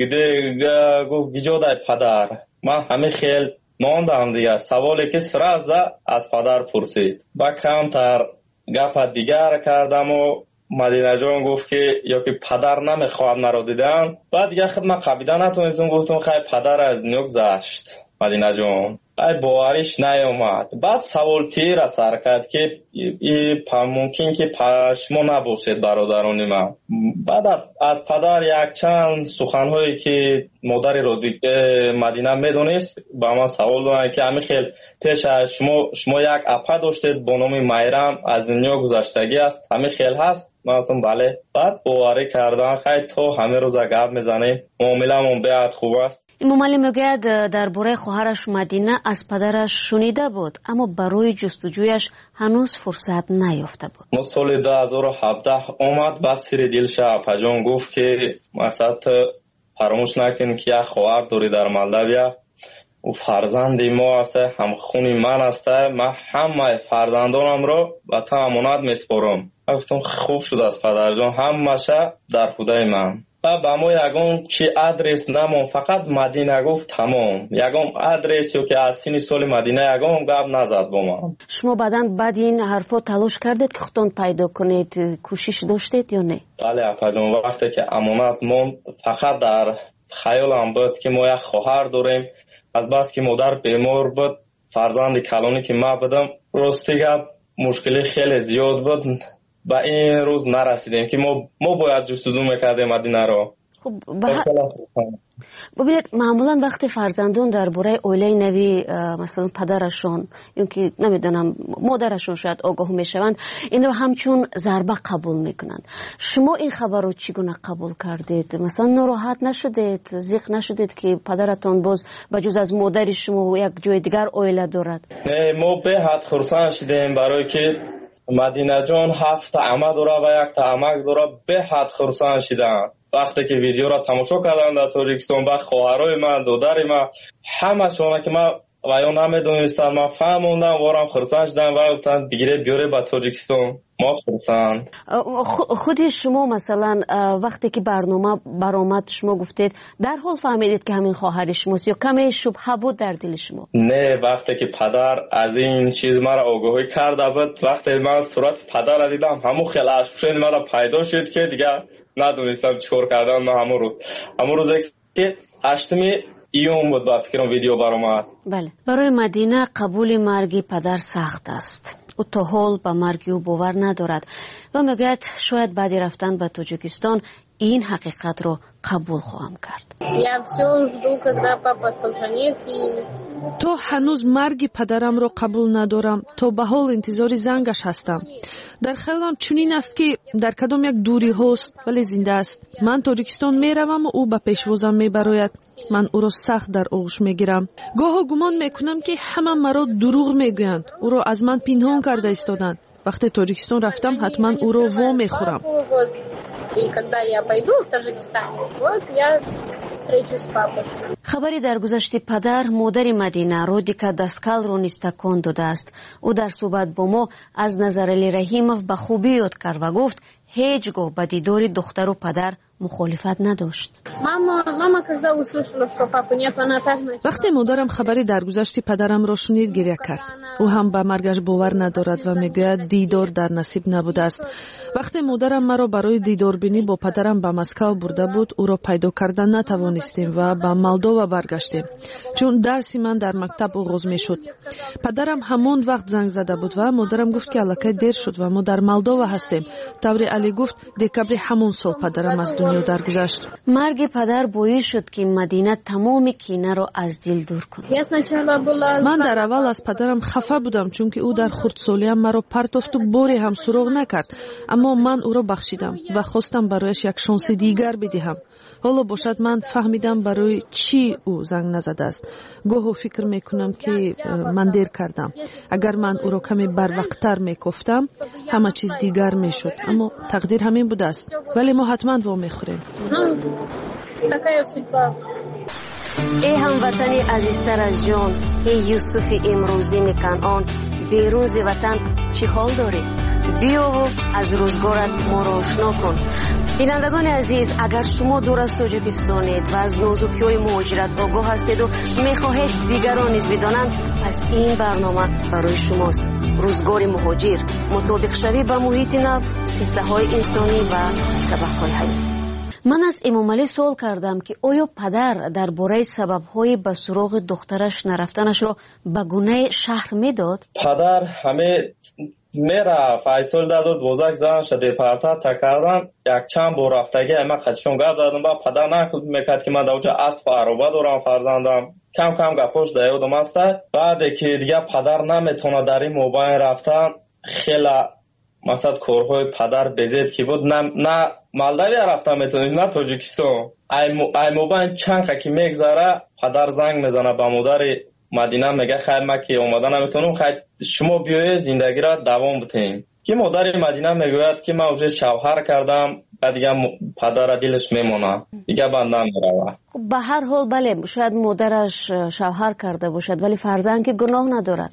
گفت گیجا پدر. من همه خیلی ماندم دیگه. سوالی که سرازه از پدر پرسید. با کمتر گپ دیگر کردم و مدینه جان گفت که یا که پدر نمیخواد مرا دیدن. بعد دیگه خدمت قبیده نتونستم گفتم خیلی پدر از دنیا گذشت. مدینه جان ای باوریش نیومد. بعد سوال تیر سر کرد که ممکن که پشما نباشید برادران من. بعد از پدر یک چند سخنهایی که مادری رو مدینه میدونست با من سوال دارن که همین خیلی پیش از شما یک اپا داشتید با نام میرم از دنیا گذشتگی است همین خیلی هست. من بله. بعد باوری کردن خیلی تو همه روز گپ میزنیم معامله‌مون بیاد خوب است. امام علی میگوید درباره خواهرش مدینه از پدرش شنیده بود اما برای جستجویش هنوز فرصت نیافته بود. ما سال 2017 اومد بس سر دلش اپاجان گفت که مثلا فراموش نکن که یک خواهر داری در مالداویا و فرزندی ما است هم خونی من است. من همه فرزندانم رو به تو امانت میسپارم. گفتم خوب شد از پدر جان همشه در خدای من. با ما یگان چی آدرس نمون فقط مدینه گفت تمام یگان آدرس یا که از سین سال مدینه یگان گفت نزد با ما. شما بعد این حرفا تلاش کردید که خودتون پیدا کنید کوشش داشتید یا نه؟ بله اپا جان وقتی که امانت من فقط در خیالم بود که ما یک خواهر داریم از بس که مادر بیمار بود فرزند کلانی که ما بودم راستی گپ مشکلی خیلی زیاد بود با این روز نرسیدیم که ما باید جستجو میکردیم مدینه رو. خب ببینید معمولا وقتی فرزندان درباره اوله نوی مثلا پدرشون یا که نمیدونم مادرشون شاید آگاه میشوند این رو همچون ضربه قبول میکنند. شما این خبر رو چگونه قبول کردید؟ مثلا ناراحت نشدید؟ ضیق نشدید که پدرتان باز بجز از مادر شما یک جای دیگر اوله دارد؟ نه ما به حد خرسان شدیم برای که مدینه جان 7 عمه داره و 1 عمک داره به حد خرسان شدن. وقتی که ویدیو را تماشا کردم در تاجیکستان با خواهرای من دادر من همه شما که من و یا نمیدونستم من فهموندم وارم خرسان شدم و گفتن بگیره بیاره با تاجیکستان ما خرسان. خودی شما مثلا وقتی که برنامه برآمد شما گفتید در حال فهمیدید که همین خواهر شماست یا کمی شبهه بود در دل شما؟ نه وقتی که پدر از این چیز مرا آگاهی کرده بود وقتی من صورت پدر را دیدم همون خیلی اشفشن مرا پیدا شد که دیگه ندونستم چیکار کردم. من همون روزی که 8 ایون بود با فکرم ویدیو برآمد. بله برای مدینه قبول مرگ پدر سخت است. او تا حال به مرگ او باور ندارد و میگوید شاید بعد رفتن به تاجیکستان این حقیقت رو قبول خواهم کرد. تو هنوز مرگ پدرم رو قبول ندارم تا به حال انتظار زنگش هستم. در خیالم چنین است که در کدام یک دوری هست ولی زنده است. من تاجیکستان میروم و او به پیشوازم میبراید. من او را سخت در آغوش میگیرم. گاه گمان میکنم که همه مرا دروغ میگویند. او را از من پنهان کرده ایستادند. وقتی تاجیکستان رفتم حتما او را وا میخورم. خبری در گذشت پدر مادر مدینه رودیکا داسکال رو نیز تکان داده است. او در صحبت با ما از نظر علی رحیمов به خوبی یاد کرد و گفت هیچگاه به دیدار دختر و پدر مخالفت نداشت. وقتی مادرم خبری درگذشت پدرم را شنید گریه کرد. او هم به مرگش باور ندارد و میگوید دیدار در نصیب نبوده است. وقتی مادرم مرا برای دیدار بینی با پدرم به مسکو برده بود او را پیدا کردن نتوانستیم و به مالدووا برگشتیم چون درسی من در مکتب آغاز میشد. پدرم همان وقت زنگ زده بود و مادرم گفت که الکی دیر شد و ما در مالدووا هستیم. طوری علی گفت دکبر همون سال پدرم از دنیا درگذشت. مرگ پدر باعث شد که مدینه تمام کینه را از دل دور کند. من در اول از پدرم خفه بودم چون که او در خردسالیم مرا پرتافت و باری هم سراغ نکرد، اما من او را بخشیدم و خواستم برایش یک شانس دیگر بدهم. حالا باشد من فهمیدم برای چی او زنگ نزده است. گاهی فکر میکنم که من دیر کردم. اگر من او را کمی بروقتر میگفتم همه چیز دیگر میشد، اما تقدیر همین بوده است. ولی ما حتما وا میخوریم. ای هموطنی عزیزتر از جان، ای یوسف امروزی کنعان، بیرون ز وطن چی حال داری؟ بیا و از روزگارت ما را آشنا کن. بینندگان عزیز، اگر شما دور از تاجیکستانید و از نازکی‌های مهاجرت آگاه هستید و میخواهید دیگران نیز بدانند، پس این برنامه برای شماست. روزگار مهاجر، مطابق شوی با محیط نو، قصه‌های انسانی و سبق‌های حیات. من از امام علی سوال کردم که آیا پدر درباره سبب‌های به سراغ دخترش نرفتنش را به گونه شهر میداد؟ پدر همه میره فیصل داد بزرگ زن شده پرتات کردن یک چند بار رفتگی اما خودشون گپ دادم با پدر نکرد میکرد که من در اونجا اسب عربه دارم فرزندم کم کم گپاش دیادم است. بعد که دیگه پدر نمیتونه در این موبایل رفتن خیلی مثلا کارهای پدر بزید که بود نه مالداوی رفتن میتونید نه تاجیکستان. ای موبایل چند که میگذره پدر زنگ میزنه به مادر مدینه میگه خیر ما که اومدن نمیتونم خیر شما بیایید زندگی را دوام بدیم. که مادر مدینه میگوید که من اوج شوهر کردم و دیگه پدر دلش میمونه دیگه بندم میروه. خب به هر حال بله شاید مادرش شوهر کرده باشد ولی فرزند که گناه ندارد.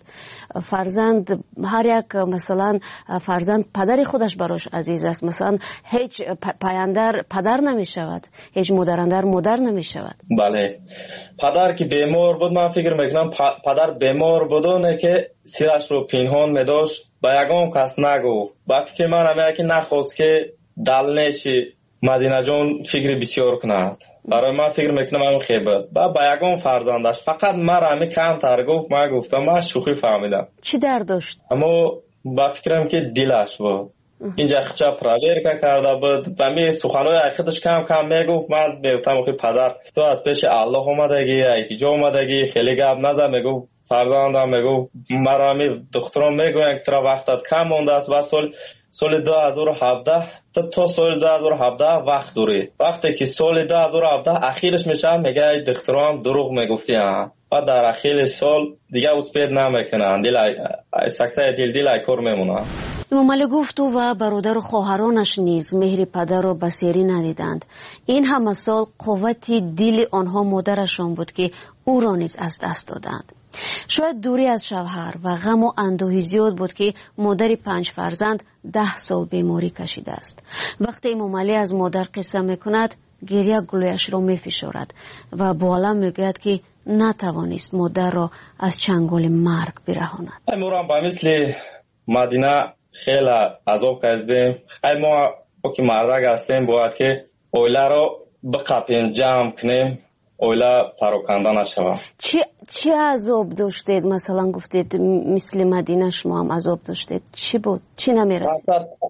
فرزند هر یک مثلا فرزند پدر خودش براش عزیز است. مثلا هیچ پایندر پدر نمی شود، هیچ مادراندر مادر نمی شود. بله پدر که بیمار بود من فکر میکنم پدر بیمار بودونه که سیرش رو پنهان میداشت با یگان کس نگفت. با فکر من همه که نخواست که دلنش مدینه جان فکر بسیار کند. برای من فکر میکنم همین خیبت با یگان فرزندش فقط مرا همین کم تر گفت. من گفتم من شوخی فهمیدم. چی درد داشت؟ اما با فکرم که دلش بود اینجا خچا پراورکا کرده بود و می سخنهای خودش کم کم میگفت. من میگفتم که پدر تو از پیش الله اومدگی یکی جا اومدگی خیلی گپ نزن. میگفت فرزندم میگفت مرا همین دخترم میگوین که ترا وقتت کم مونده است و سال 2017 تا سال 2017 وقت دوری. وقتی که سال 2017 اخیرش میشه میگه ای دخترام دروغ میگفتی و در اخیر سال دیگه اسپید نمیکنن. سکته دل کار میمونه. امام علی گفت و برادر و خواهرانش نیز مهر پدر را بصیری ندیدند. این همه سال قوت دل آنها مادرشان بود که او را نیز از دست دادند. شاید دوری از شوهر و غم و اندوهی زیاد بود که مادر 5 فرزند 10 سال بیماری کشیده است. وقتی امام علی از مادر قصه میکند گریه گلویش را میفشارد و بالا میگوید که نتوانست مادر را از چنگال مرگ برهاند. ما با مثل مدینه خیلی عذاب کشیدیم. ما که مردک هستیم باید که اوله را بقپیم جمع کنیم اوله پراکنده نشود. چی عذاب داشتید؟ مثلا گفتید مثل مدینه شما هم عذاب داشتید. چی بود؟ چی نمیرسید؟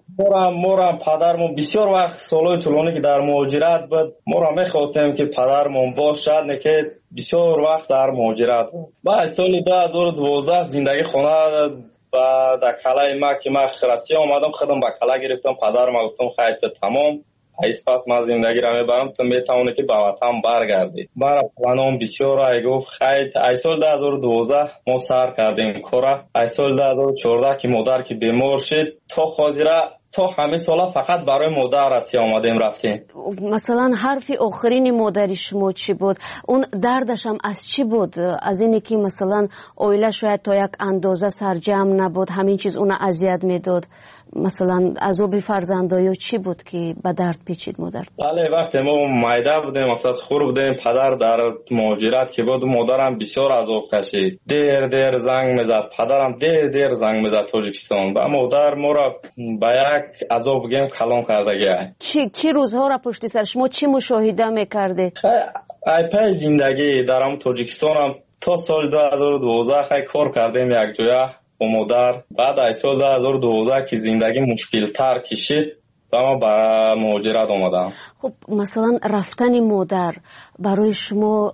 مورم پدرمون بسیار وقت سالهای طولانی که در مهاجرت بود مورم میخواستیم که پدرمون باشد نه که بسیار وقت در مهاجرت بود. بعد سال 2012 زندگی خونه و در کلای ما که من خرسی آمدم خودم با کلا گرفتم. پدرم گفتم خیلی تمام ایس پس من زندگی را میبرم تو میتونه که به وطن برگردی. برای پلانم بسیار ای گفت خیلی ای سال 2012 ما سر کردیم کارا. ای سال 2014 که مادر که بیمار شد تا خاطره تا همه سالا فقط برای مادر رسی آمدیم رفتیم. مثلا حرف آخرین مادری شما چی بود؟ اون دردش هم از چی بود؟ از اینی که مثلا اویله شاید تا یک اندازه سرجم نبود همین چیز اون اذیت میداد؟ مثلا عذاب فرزندایی چی بود که به درد پیچید مادر؟ بله وقتی ما مایده بودیم مثلا خور بودیم پدر در مهاجرت که بود مادرم بسیار عذاب کشید. دیر زنگ میزد پدرم دیر زنگ میزد تاجیکستان و مادر ما را به یک عذاب گیم کلام کرده گیه. چی روزها را پشت سر شما چی مشاهده میکردید؟ ای پای زندگی درم تاجیکستان هم تا سال 2012 خیلی کار کردیم یک جایه با مادر. بعد از سال 2012 که زندگی مشکل تر کشید و ما به مهاجرت آمدم. خب مثلا رفتن مادر برای شما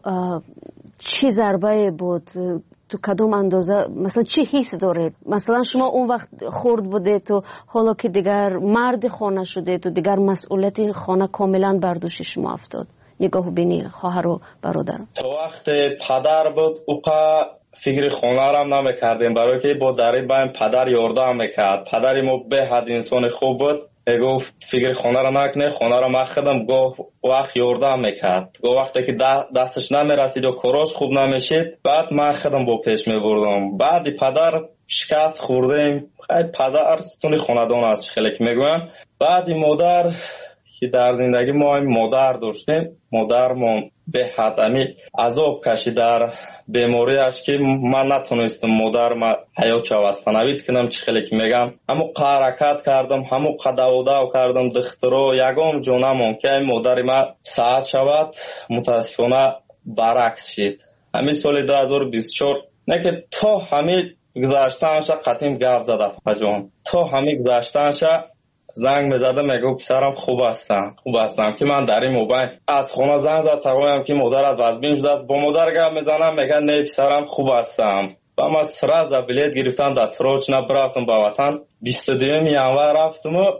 چی ضربه بود؟ تو کدوم اندازه مثلا چی حس دارید؟ مثلا شما اون وقت خرد بوده تو حالا که دیگر مرد خانه شده تو دیگر مسئولیت خانه کاملا بر دوش شما افتاد. نگاه بینی خواهر و برادر. تو وقت پدر بود اوقا فکر خانه را نمیکردیم برای که با دری بایم پدر یاردم میکرد. پدری ما به حد انسان خوب بود. گفت فکر خانه را نکنه خانه را مخدم گفت وقت یاردم میکرد. گفت وقتی که دستش نمیرسید و کاراش خوب نمیشید بعد من خودم با پیش میبردم. بعد پدر شکست خوردیم. خیلی پدر ستون خاندان است خیلی که میگوین. بعد مادر که در زندگی ما مادر داشتیم مادرمون به حد عذاب کشید در بیماریش که من نتونستم مادر ما حیات عوض کنم. چه خیلی که میگم همو حرکت کردم همو قداوداو کردم دخترو یگام جونم که مادر ما ساعت شود متاسفانه برعکس شد. همین سال 2024 نه که تا همین گذاشتنش قطیم گپ زده پجان تا همین گذاشتنش زنگ میزدم میگو پسرم خوب هستم که من در این موبایل از خونه زنگ زد تقویم که مادرت وزبین شده است با مادر گپ میزنم میگن نه پسرم خوب هستم و من سراز بلیت گرفتم دست روچ نبرفتم به وطن 22 ینور رفتم و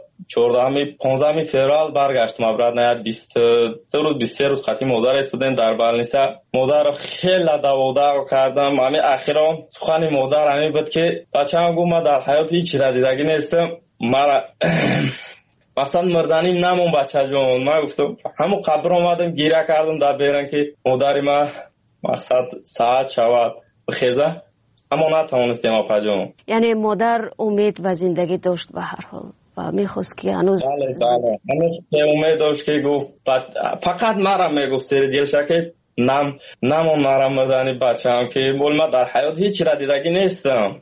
15 فوریه برگشتم ابرد نه 22 روز 23 روز خاطی مادر استودنت در بالنیسه مادر خیلی داووداو کردم. همین اخیرا سخن مادر همین بود که بچه‌م گفت من در حیات هیچ را دیدگی نیستم مرا مثلا مردنی نمون بچه جون. من گفتم همون قبر آمدم گیره کردم در بیرن که مادری من مقصد ساعت شود بخیزه، اما نتوانستیم آقا جون. یعنی مادر امید و زندگی داشت به هر حال و میخواست که هنوز بله امید داشت که گفت فقط مرم میگفت سر دیلشه که نمون مرم مردنی بچه هم که بول من در حیات هیچی را دیدگی نیستم.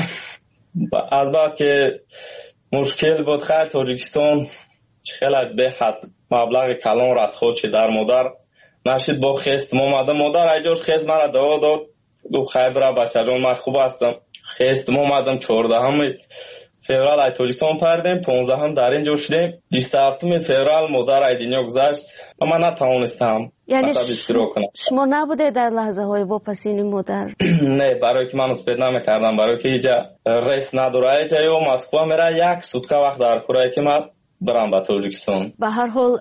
از بعد که مشکل بود خیلی تاجیکستان خیلی به حد مبلغ کلان را از خود چی در مادر نشید با خیست مامده مادر ایجاش خیست مرا دوا داد گفت خیلی برا بچه جان من خوب هستم. خیست مامدم 14 فеврал ای تاجیکستان پردیم، 15 هم در اینجا شدیم، 27 فеврал مادر ای دنیا گذشت و من نتوانستم یعنی شما نبوده در لحظه های واپسین مادر؟ نه، برای که من اسپید نمیکردم، برای که اینجا ریس نداره اینجا یا مسکو میره یک سوتکه وقت در کره که من برم به تاجیکستان. به هر حال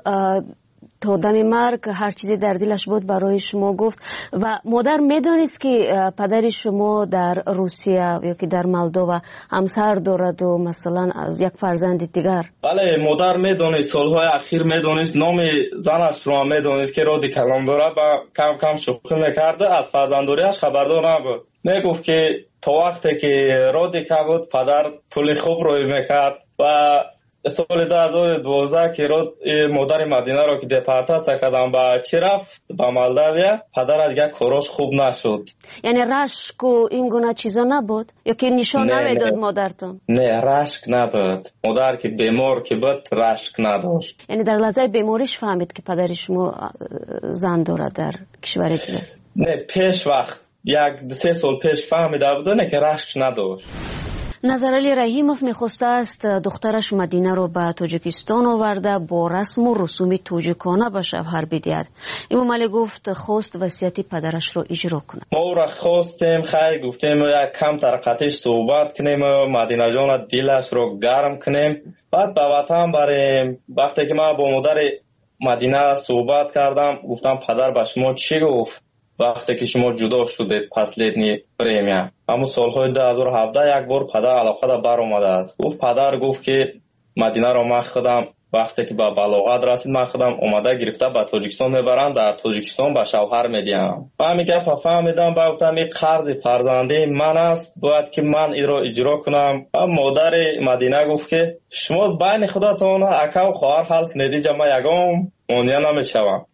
تا دم مرگ هر چیزی در دلش بود برای شما گفت. و مادر میدونست که پدر شما در روسیه یا که در مولدووا همسر دارد و مثلا از یک فرزند دیگر؟ بله مادر میدونست، سالهای اخیر میدونست، نام زنش رو هم میدونست که رادی کلام داره و کم کم شوخی میکرده، از فرزنداریش خبردار نبود. میگفت که تا وقتی که رادی که بود پدر پول خوب روی میکرد و سال 2012 که مادر مدینه را که دپارتاڅیا کردم با چی رفت با مولداویا، پدر دیگه کاراش خوب نشد. یعنی رشک و این گونه چیزا نبود یا که نشان نمیداد مادرتون؟ نه رشک نبود، مادر که بیمار که بود رشک نداشت. یعنی در لحظه بیماریش فهمید که پدر شما زن داره در کشور دیگه؟ نه پیش وقت 1-3 سال پیش فهمیده بود نه که رشک نداشت. نظرعلی رحیموف میخواسته است دخترش مدینه رو به تاجیکستان آورده با رسم و رسوم تاجیکانه به شوهر بدهد. امام علی گفت خواست وصیت پدرش رو اجرا کنه. ما او را خواستیم، خیلی گفتیم یک کم طرقتش صحبت کنیم، مدینه جان دلش رو گرم کنیم، بعد به وطن بریم. وقتی که من با مادر مدینه صحبت کردم گفتم پدر به شما چی گفت وقتی که شما جدا شدید پس لیدنی پریمیا؟ اما سالهای 2017 یک بار پدر علاقه دا بر اومده است. پدر گفت که مدینه را من خودم وقتی که به بلاغت رسید من خودم اومده گرفته به تاجیکستان میبرم، در تاجیکستان به شوهر میدیم. من میگم فهمیدم با گفتم این قرض فرزندی من است، باید که من این را اجرا کنم. مادر مدینه گفت که شما بین خودتون اکا و خواهر حل کنید، جمع یگام مونیا نمیشوم.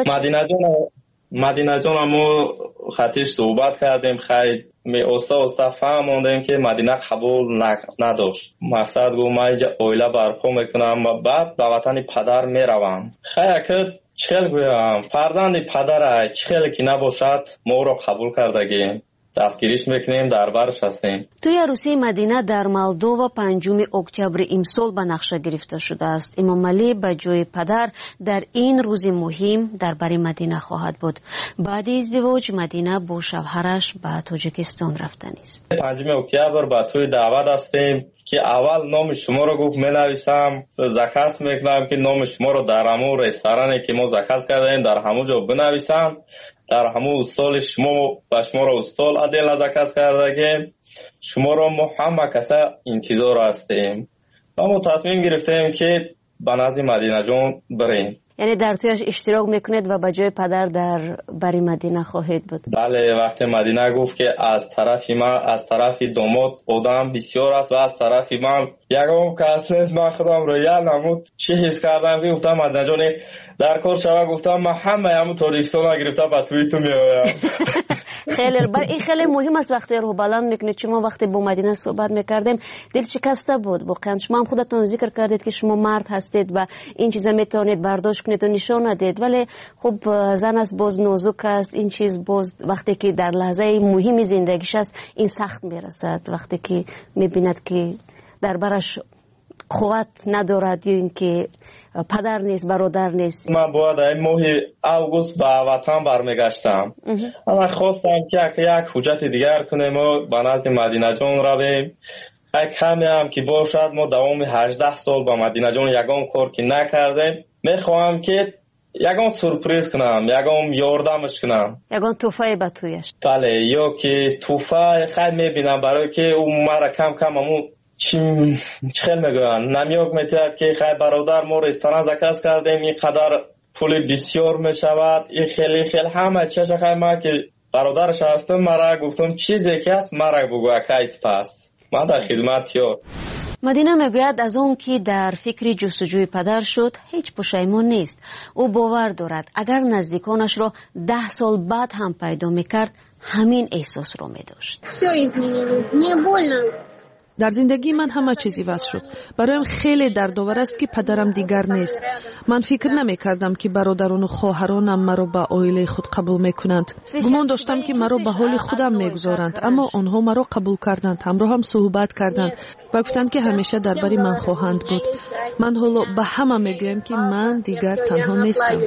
مدینه جان ما خطیش صحبت کردیم، خیلی اوستا فهموندیم که مدینه قبول نداشت. مقصد گو من اینجا اویله برپا میکنم و بعد به وطن پدر میروم. خیلی که چخیل گویم فرزند پدر چخیل که نباشد ما رو قبول کردگیم، دستگیریش میکنیم، در برش هستیم. توی عروسی مدینه در مولدووا 5 اکتبر امسال به نقشه گرفته شده است. امام علی به جای پدر در این روز مهم در بر مدینه خواهد بود. بعد ازدواج مدینه با شوهرش به تاجیکستان رفتن است. 5 اکتبر به توی دعوت هستیم که اول نام شما رو گفت می نویسم، زکات میکنم که نام شما رو در همون رستورانی که ما زکات کردیم در همون جا بنویسم، در همون استال شما و شما رو استال عدل زکات کردگیم، شما رو ما همه کسا انتظار هستیم و ما تصمیم گرفتیم که به نزد مدینه جان بریم. یعنی در تویش اشتراک میکنید و به جای پدر در بری مدینه خواهید بود؟ بله، وقتی مدینه گفت که از طرف من از طرف داماد آدم بسیار است و از طرف من یکم کس نیست، من خودم رو یاد نمود چی حس کردم که گفتم مدینه جان در کار شوه، گفتم من همه همون تاجیکستان گرفته به توی تو میایم. خیلی این خیلی مهم است وقتی رو بلند میکنید. شما وقتی با مدینه صحبت میکردیم دل شکسته بود واقعا. شما هم خودتون ذکر کردید که شما مرد هستید و این چیزا میتونید برداشت کنید و نشان ندید، ولی خب زن است باز نازک است، این چیز باز وقتی که در لحظه مهم زندگیش است این سخت میرسد، وقتی که میبیند که در برش قوت ندارد یا اینکه پدر نیست برادر نیست. من باید این ماه اوگوست به وطن برمیگشتم. من خواستم که یک حجت دیگر کنیم و به نزد مدینه جان رویم. کمی هم که باشد ما دوام 18 سال با مدینه جان یگان کار که نکردیم، میخواهم که یگان سورپریز کنم، یگان یاردمش کنم، یگان توفه به تویش. بله، یا که توفه خیلی میبینم برای که اون مرا کم کم همون چی خیلی میگوین نمیوک میتید که خیلی برادر ما رستوران زکاز کردیم اینقدر پول بسیار میشود این خیلی همه چه خیلی ما که برادرش هستم مرا گفتم چیزی که هست مرا بگو کیس پس من در خدمت یار. مدینه میگوید از اون که در فکر جستجوی پدر شد هیچ پشیمون نیست. او باور دارد اگر نزدیکانش را 10 سال بعد هم پیدا میکرد همین احساس را میداشت. در زندگی من همه چیزی وضع شد. برایم خیلی دردآور است که پدرم دیگر نیست. من فکر نمی کردم که برادران و خواهرانم مرا به عائله خود قبول میکنند. گمان داشتم که مرا به حال خودم میگذارند، اما آنها مرا قبول کردند، همراه هم صحبت کردند و گفتند که همیشه درباره من خواهند بود. من حالا به همه میگویم که من دیگر تنها نیستم.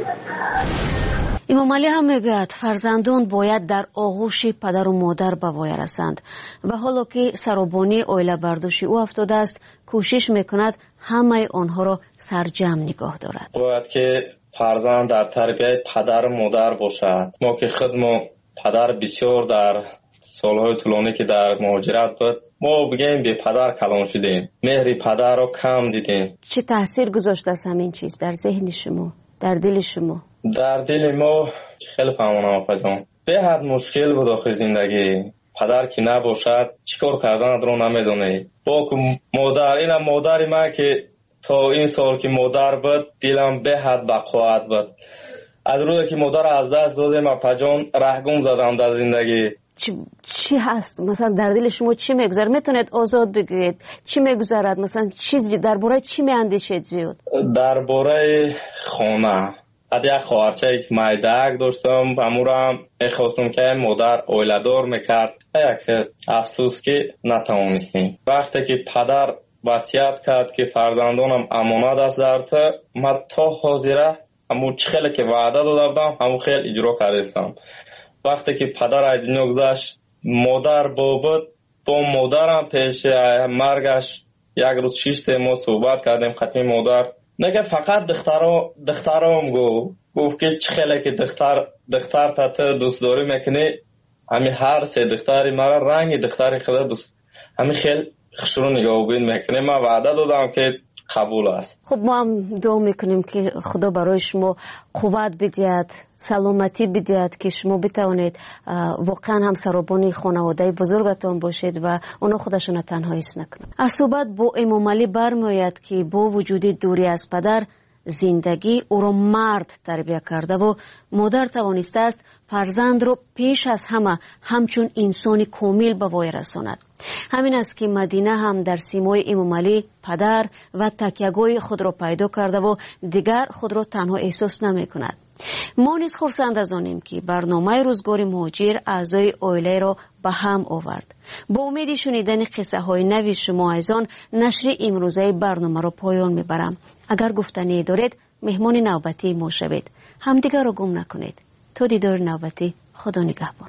امام علی هم میگوید فرزندان باید در آغوش پدر و مادر به وای رسند و حالا که سرابانی عائله برداشت او افتاده است کوشش میکند همه آنها را سرجم نگاه دارد. باید که فرزند در تربیت پدر و مادر باشد. ما که خودمون پدر بسیار در سالهای طولانی که در مهاجرت بود ما بگیم به پدر کلان شدیم، مهر پدر رو کم دیدیم. چه تاثیر گذاشته است همین چیز در ذهن شما، در دل شما؟ در دل ما خیلی فهمانم آقا جان به حد مشکل بود آخر زندگی. پدر که نباشد چیکار کردن رو نمیدونی. با مادر این مادری من که تا این سال که مادر بود دلم به حد بقوت بود. از روزی که مادر از دست دادم آقا جان رهگم زدم در زندگی. چی هست مثلا در دل شما چی میگذره؟ میتونید آزاد بگید چی میگذرد؟ مثلا چیزی درباره چی میاندیشید زیاد؟ درباره خانه یک خواهرچه یک مایدک داشتم امورم میخواستم که مادر اویلدار میکرد یک افسوس که نتوانستیم. وقتی که پدر وصیت کرد که فرزندانم امانت است در تو من تا حاضره همون خیلی که وعده دادم همون خیلی اجرا کردم. وقتی که پدر از دنیا گذشت مادر بود با مادرم پیش مرگش یک روز 6 ما صحبت کردیم خطی مادر نگه فقط دخترام گفت که چه خیلی که دختر تا تو دوست داری میکنی همین هر سه دختری مرا رنگ دختری خدا دوست همین خیلی خشرو نگاه بین میکنه. من وعده دادم که قبول است. خب ما هم دعا میکنیم که خدا برای شما قوت بدهد، سلامتی بدهد که شما بتوانید واقعا هم سرابانی خانواده بزرگتان باشید و اونا خودشون تنها حس نکنند. از صحبت با امام علی برمیآید که با وجود دوری از پدر زندگی او را مرد تربیت کرده و مادر توانسته است فرزند را پیش از همه همچون انسانی کامل به وای رساند. همین است که مدینه هم در سیمای امام علی پدر و تکیه‌گاه خود را پیدا کرده و دیگر خود را تنها احساس نمی کند. ما نیز خرسند از آنیم که برنامه روزگار مهاجر اعضای عائله را به هم آورد. با امید شنیدن قصه های نوی شما از آن نشر امروزه برنامه را پایان میبرم. اگر گفتنی دارید مهمان نوبتی ما شوید. همدیگر را گم نکنید. تا دیدار نوبتی، خدا نگهبان.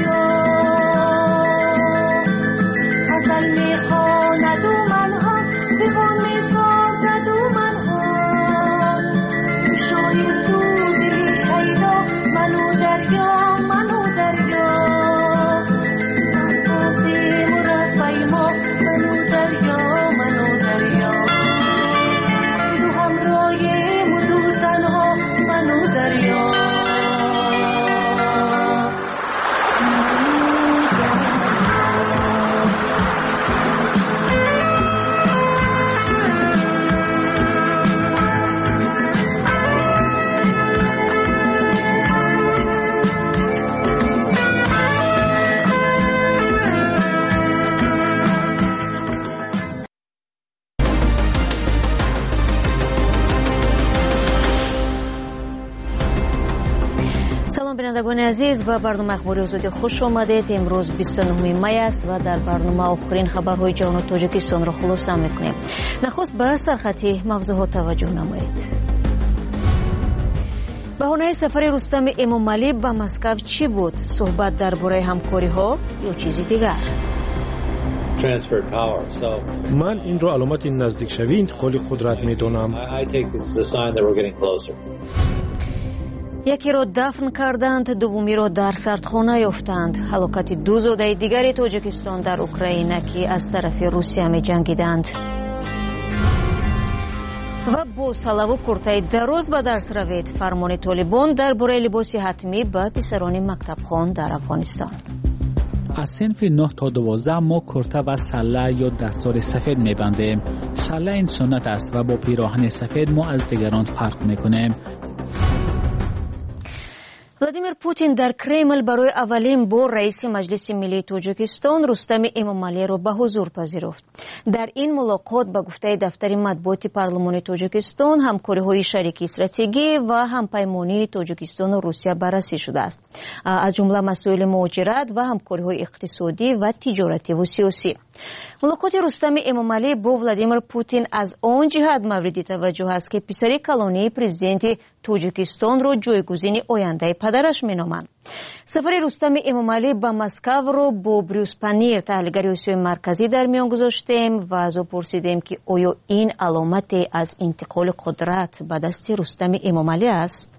غزل میخواند و من هم سلام بینندگان عزیز، به برنامه اخباری آزادی خوش آمدید. امروز 29 می است و در برنامه آخرین خبرهای جهان و تاجیکستان را خلاصه می‌کنیم. نخست به سرخطی موضوعات توجه نمایید. بهانه سفر رستم امامعلی به مسکو چی بود؟ صحبت درباره همکاری‌ها یا چیزی دیگر؟ من این را علامت نزدیک شوی انتقال قدرت می‌دانم. یکی را دفن کردند، دومی را در سردخانه یافتند. هلاکت دو زاده دیگری تاجیکستان در اوکراین که از طرف روسیه می جنگیدند. و با سلام و کرته دراز به درس روید. فرمان طالبان درباره لباس حتمی به پسران مکتب خوان در افغانستان. از صنف 9 تا 12 ما کرته و سله یا دستار سفید میبندیم. سله این سنت است و با پیراهن سفید ما از دیگران فرق میکنیم. ولادیمیر پوتین در کرمل برای اولین بار رئیس مجلس ملی تاجیکستان رستم امامعلی را به حضور پذیرفت. در این ملاقات به گفته دفتر مطبوعات پارلمان تاجیکستان همکاری‌های شریک استراتژیکی و همپیمانی تاجیکستان و روسیه بررسی شده است، از جمله مسائل مهاجرت و همکاری‌های اقتصادی و تجارتی و سیاسی. ملاقات رستم امامعلی با ولادیمیر پوتین از آن جهت مورد توجه است که پسر کلانی پرزیدنت تاجیکستان را جایگزین آینده پدرش مینامند. سفر رستم امامعلی به مسکو را با بروس پنیر، تحلیلگر آسیای مرکزی، در میان گذاشتیم و از او پرسیدیم که آیا این علامت از انتقال قدرت به دست رستم امامعلی است؟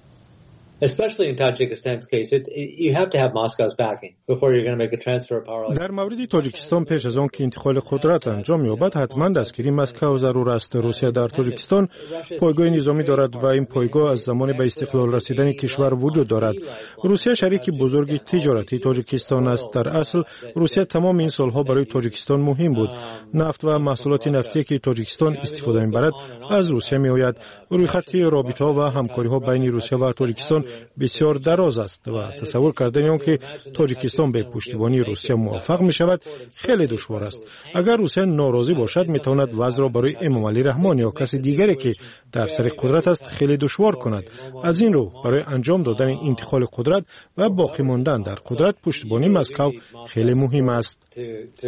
در مورد تاجیکستان پیش از آن که انتقال قدرت انجام یابد حتما دستگیری مسکو ضرور است. روسیه در تاجیکستان پایگاه نظامی دارد و این پایگاه از زمان به استقلال رسیدن کشور وجود دارد. روسیه شریک بزرگ تجارتی تاجیکستان است. در اصل روسیه تمام این سالها برای تاجیکستان مهم بود. نفت و محصولات نفتی که تاجیکستان استفاده می‌برد از روسیه می‌آید. روی خط رابطه‌ها و همکاری‌ها بین روسیه و تاجیکستان بسیار دراز است و تصور کردن آن که تاجیکستان به پشتیبانی روسیه موفق می شود خیلی دشوار است. اگر روسیه ناراضی باشد می تواند وضع را برای امامعلی رحمان یا کسی دیگری که در سر قدرت است خیلی دشوار کند. از این رو برای انجام دادن انتقال قدرت و باقی ماندن در قدرت پشتیبانی مسکو خیلی مهم است.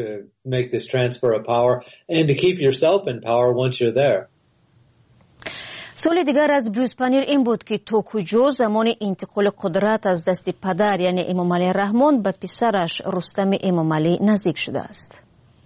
سوال دیگر از بروس پنیر این بود که تا کجا زمان انتقال قدرت از دست پدر یعنی امامعلی رحمان به پسرش رستم امامعلی نزدیک شده است.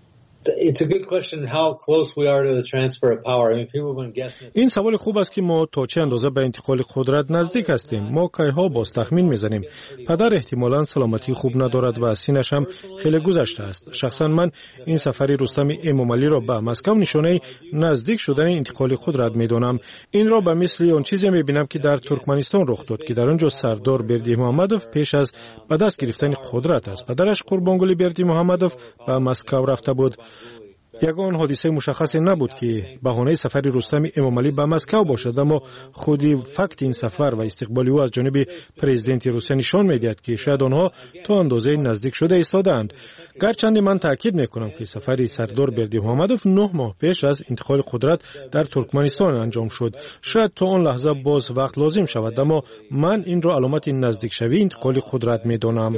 این سوال خوب است که ما تا چه اندازه به انتقال قدرت نزدیک هستیم. ما کایها باز تخمین میزنیم. پدر احتمالاً سلامتی خوب ندارد و سینش هم خیلی گذشته است. شخصا من این سفر رستم امامعلی را به مسکو نشانه نزدیک شدن انتقال قدرت میدانم. این را به مثل آن چیزی میبینم که در ترکمنستان رخ داد که در آنجا سردار بردی محمدوف پیش از به دست گرفتن قدرت است پدرش قربانگلی بردی محمدوف به مسکو رفته بود. یگان حادثه مشخصی نبود که بهانه سفر رستم امامعلی به مسکو باشد، اما خودی فکت این سفر و استقبال او از جانب پرزیدنت روسیه نشان می‌دهد که شاید آنها تا اندازه نزدیک شده ایستادند. گرچند من تاکید می‌کنم که سفر سردار بردی محمدوف 9 ماه پیش از انتقال قدرت در ترکمنستان انجام شد. شاید تا آن لحظه باز وقت لازم شود، اما من این را علامت نزدیک شوی انتقال قدرت می‌دانم.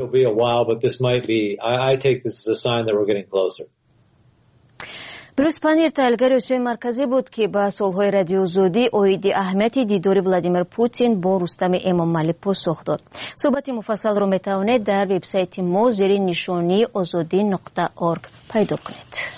بروس پنیر تحلیلگر آسیای مرکزی بود که به سوالهای رادیو زودی اوید اهمیت دیدار ولادیمیر پوتین با رستم امامعلی پاسخ داد. صحبت مفصل را میتوانید در وبسایت ما زیر نشانی azadi.org پیدا کنید.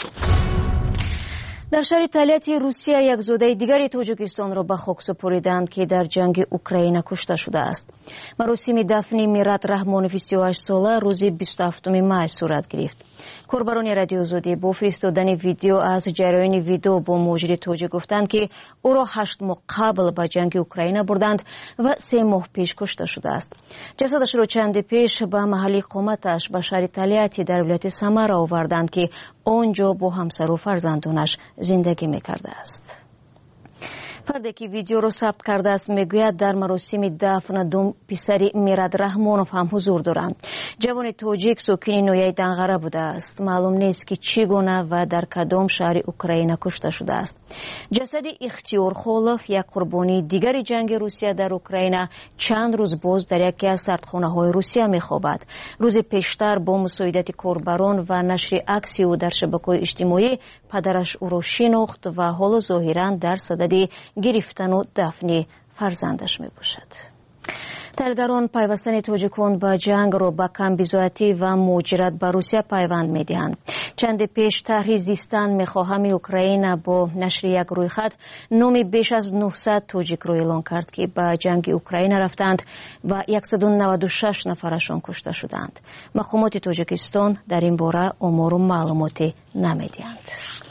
در شهر تالیت روسیه یک زاده دیگری تاجیکستان را به خاک سپاریدند که در جنگ اوکراین کشته شده است. مراسم دفن میرات رحمانی 28 ساله روز 27 می صورت گرفت. کاربران رادیو زودی با فرستادن ویدیو از جریان ویدیو با مجری تاجیک گفتند که او را 8 ماه قبل به جنگ اوکراین بردند و 3 ماه پیش کشته شده است. جسدش را چند پیش به محل اقامتش به شهر تالیاتی در ولایت سمرا آوردند که آنجا با همسر و فرزندانش زندگی می‌کرده است. فردی که ویدیو رو ثبت کرده است میگوید در مراسم دفن دوم پسری میراد رحمانوف هم حضور دارند. جوان توجیک ساکن نویه دنغره بوده است. معلوم نیست که چگونه و در کدام شهر اوکراین کشته شده است. جسد اختیار خولوف یک قربانی دیگر جنگ روسیه در اوکراین چند روز باز در یکی از سردخانه‌های روسیه میخوابد. روز پیشتر با مساعدت کاربران و نشر عکس او در شبکه‌های اجتماعی پدرش او را شناخت و حالا ظاهراً در صدد گرفتن و دفن فرزندش می باشد. تحلیلگران پیوستن تاجیکان به جنگ را به کمبیزایتی و مهاجرت به روسیه پیوند می دهند. چند پیش طرح زیستن میخواهم اوکراین با نشر یک رویخط نام بیش از 900 تاجیک را اعلان کرد که به جنگ اوکراین رفتند و 196 نفرشان کشته شدند. مقامات تاجیکستان در این باره آمار و معلوماتی نمیدهند.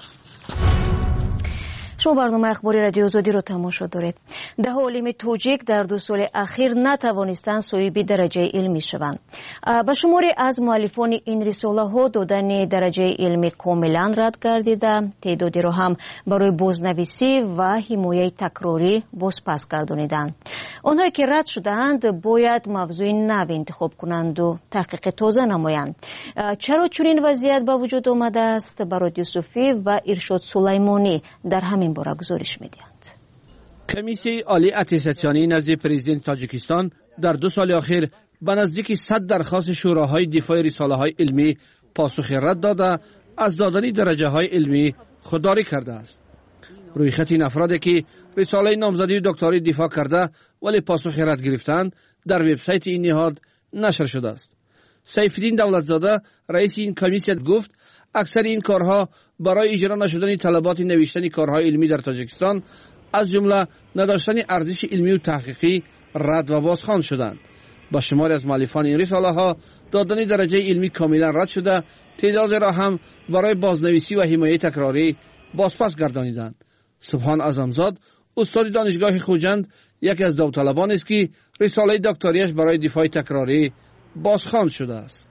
شما برنامه اخباری رادیو آزادی رو تماشا دارید. ده عالم توجیک در 2 سال اخیر نتوانستند صاحب درجه علمی شوند. به شماری از مؤلفان این رساله ها دادن درجه علمی کاملا رد گردیده، تعدادی را هم برای بازنویسی و حمایت تکراری بازپس گردانیدند. آنهایی که رد شدند باید موضوع نو انتخاب کنند و تحقیق تازه نمایند. چرا چنین وضعیت به وجود آمده است؟ برای یوسفی و ارشاد سلیمانی در همین باره گزارش می‌دهند. کمیسیون عالی اتستانی نزد پرزیدنت تاجیکستان در 2 سال اخیر به نزدیک 100 درخواست شوراهای دفاع رساله‌های علمی پاسخ رد داده از دادن درجه‌های علمی خودداری کرده است. روی خط این افرادی که رساله نامزدی دکتری دفاع کرده ولی پاسخ رد گرفتند در وبسایت این نهاد نشر شده است. سیفالدین دولتزاده رئیس این کمیسیون گفت اکثر این کارها برای اجرا نشدن طلبات نوشتن کارهای علمی در تاجیکستان از جمله نداشتن ارزش علمی و تحقیقی رد و بازخوان شدند. با شماری از مؤلفان این رساله ها دادن درجه علمی کاملا رد شده، تعدادی را هم برای بازنویسی و حمایت تکراری بازپس گردانیدند. سبحان اعظمزاد استاد دانشگاه خوجند یکی از داوطلبان است که رساله دکتریش برای دفاع تکراری بازخوان شده است.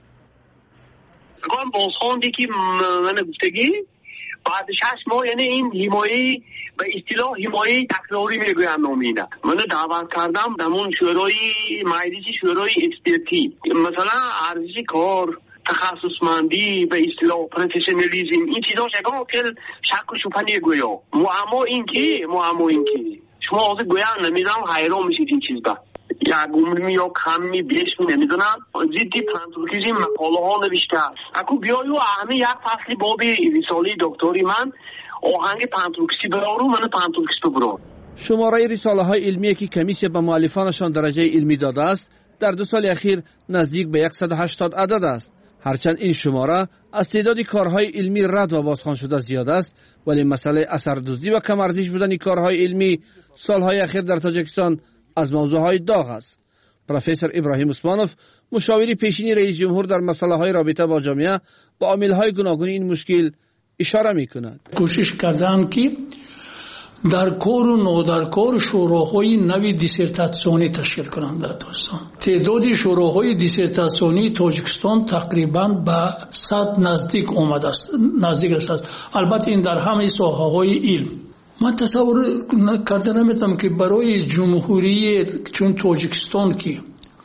گام بازخواندی که من گفتگی بعد 6 ماه یعنی این حمایه به اصطلاح حمایه تکراری میگویم نامینه. من دعوت کردم در اون شورای مجلس شورای اکسپرتی مثلا ارزش کار، تخصصمندی، به اصطلاح پروفسیونالیسم، این چیزا شکم که شک و شبهه نگویا. معما این که شما از گویا نمیدونم حیران میشید این چیز با یک عمری یا کمی بیش نمیدونم جدی پانتورکیزی مقاله ها نوشته است. اکو بیایو همه یک فصل باب رساله دکتری من آهنگ پانتورکیزی برارو من پانتورکیزی برارو. شماره رساله های علمی که کمیسیون به مؤلفانشان درجه علمی داده است در 2 سال اخیر نزدیک به 180 عدد است. هرچند این شماره از تعداد کارهای علمی رد و بازخوان شده زیاد است، ولی مسئله اثردوزی و کم ارزش بودن کارهای علمی سالهای اخیر در تاجیکستان از موضوعهای داغ است. پروفسور ابراهیم عثمانوف مشاور پیشین رئیس جمهور در مسائل رابطه با جامعه با عامل‌های گوناگون این مشکل اشاره می‌کند. کوشش کردند که در کار و نودرکار شوراهای نوی دیسرتاسیونی تشکیل کنند در دوستان. تعداد شوراهای دیسرتاسیونی تاجیکستان تقریباً به 100 نزدیک است. البته این در همه ساحه‌های علم. من تصور کرده نمیتونم که برای جمهوری چون تاجیکستان که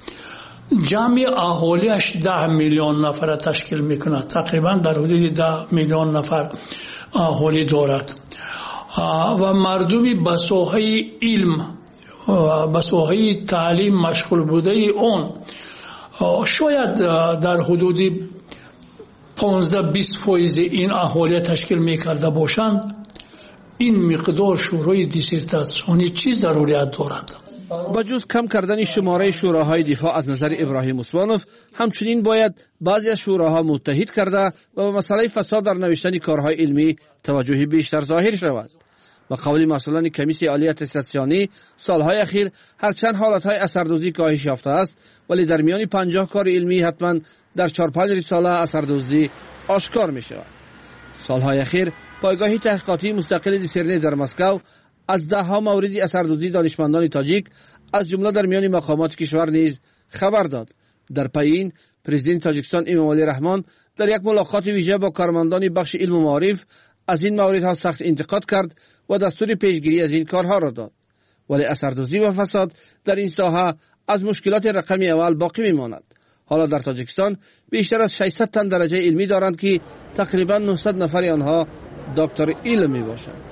جمع اهالیش 10 میلیون نفر تشکیل میکنه، تقریبا در حدود 10 میلیون نفر اهالی دارد و مردمی به ساحه علم و به ساحه تعلیم مشغول بوده اون شاید در حدود 15-20% این اهالی تشکیل میکرده باشند. این مقدار شورای دیسرتاسیونی چی ضروریت دارد؟ با جز کم کردن شماره شوراهای دفاع از نظر ابراهیم عثمانوف، همچنین باید بعضی از شوراها متحد کرده و به مسئله فساد در نوشتن کارهای علمی توجه بیشتر ظاهر شود. و قول مسئولان کمیسیون عالی اتستانی سالهای اخیر هرچند حالتهای اثردوزی کاهش یافته است، ولی در میان 50 کار علمی حتما در 4-5 رساله اثردوزی آشکار می شود. سالهای اخیر پایگاه تحقیقاتی مستقل دیسرنی در مسکو از 10 مورد اثردوزی دانشمندان تاجیک از جمله در میان مقامات کشور نیز خبر داد. در پی این پرزیدنت تاجیکستان امامعلی رحمان در یک ملاقات ویژه با کارمندان بخش علم و معارف از این موردها سخت انتقاد کرد و دستور پیشگیری از این کارها را داد. ولی اثردوزی و فساد در این ساحه از مشکلات رقمی اول باقی میماند. حالا در تاجیکستان بیشتر از 600 تن درجه علمی دارند که تقریبا 900 نفر آنها دکتر علم میباشند.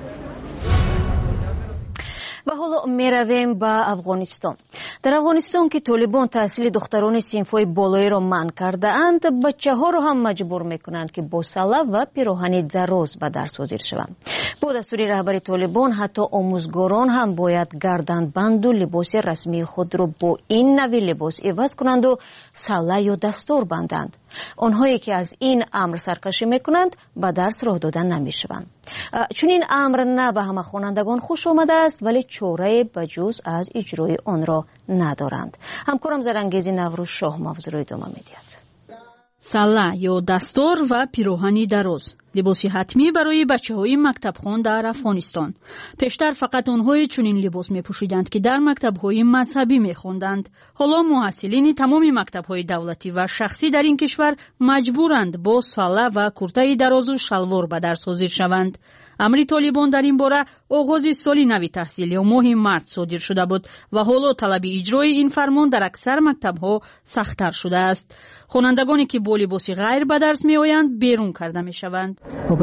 و حالا میرویم به افغانستان. در افغانستان که طالبان تحصیل دختران صنف‌های بالایی را منع کرده اند، بچه‌ها را هم مجبور میکنند که با سله و پیراهن دراز به درس حاضر شوند. با دستور رهبر طالبان حتی آموزگاران هم باید گردنبند و لباس رسمی خود را با این نوع لباس عوض کنند و سله یا دستار بندند. آنهایی که از این امر سرکشی میکنند به درس راه دادن نمیشوند. چون این امر نه به همه خوانندگان خوش آمده است، ولی چاره بجز از اجرای آن را ندارند. همکارم زرانگیز نوروز شاه موضوع را ادامه میدهد. سله یا دستار و پیراهنی دراز لباسی حتمی برای بچه‌های مکتبخوان در افغانستان. پیشتر فقط آنهای چنین لباس می‌پوشیدند که در مکتب‌های مذهبی می‌خواندند. حالا محصلین تمام مکتب‌های دولتی و شخصی در این کشور مجبورند با سله و کرته دراز و شلوار به درس حاضر شوند. امر طالبان در این باره آغاز سال نو تحصیلی یا ماه مارس صادر شده بود و حالا طلب اجرای این فرمان در اکثر مکتب‌ها سخت‌تر شده است. خوانندگانی که با لباس غیر به درس می‌آیند بیرون کرده می‌شوند.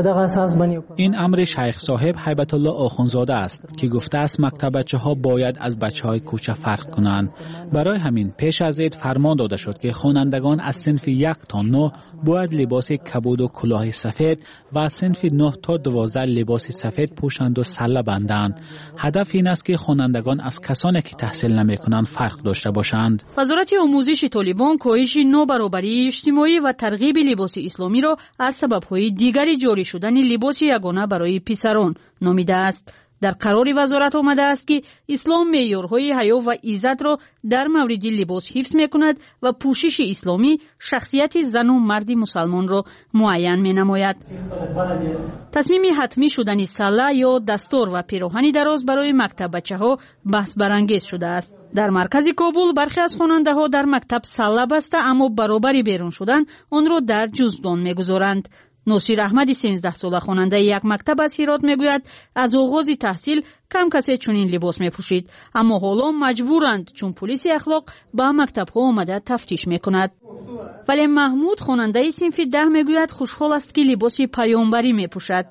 این امر شیخ صاحب هیبت الله آخونزاده است که گفته است مکتب بچه‌ها باید از بچه‌های کوچه فرق کنند. برای همین پیش از عید فرمان داده شد که خوانندگان از صنف 1 تا 9 باید لباس کبود و کلاه سفید و از صنف 9 تا 12 لباس سفید پوشند و سله بندند. هدف این است که خوانندگان از کسانی که تحصیل نمی‌کنند فرق داشته باشند. وزارت آموزش طالبان کاهش نابرابری اجتماعی و ترغیب لباس اسلامی را از سبب‌های دیگری جاری شدن لباس یگانه برای پسران نامیده است. در قرار وزارت آمده است که اسلام معیارهای حیا و عزت را در مورد لباس حفظ می‌کند و پوشش اسلامی شخصیت زن و مرد مسلمان را معین می‌نماید. تصمیم حتمی شدن سله یا دستار و پیراهن دراز برای مکتب بچه‌ها بحث برانگیز شده است. در مرکز کابل برخی از خواننده‌ها در مکتب سله بسته اما برابری بیرون شدن آن را در جزدان می‌گذارند. ناصر احمدی 13 ساله خواننده یک مکتب از هرات میگوید از آغاز تحصیل کم کسی چنین لباس میپوشید، اما حالا مجبورند چون پلیس اخلاق به مکتب‌ها آمده تفتیش میکند. ولی محمود خواننده صنف 10 میگوید خوشحال است که لباس پیامبری میپوشد.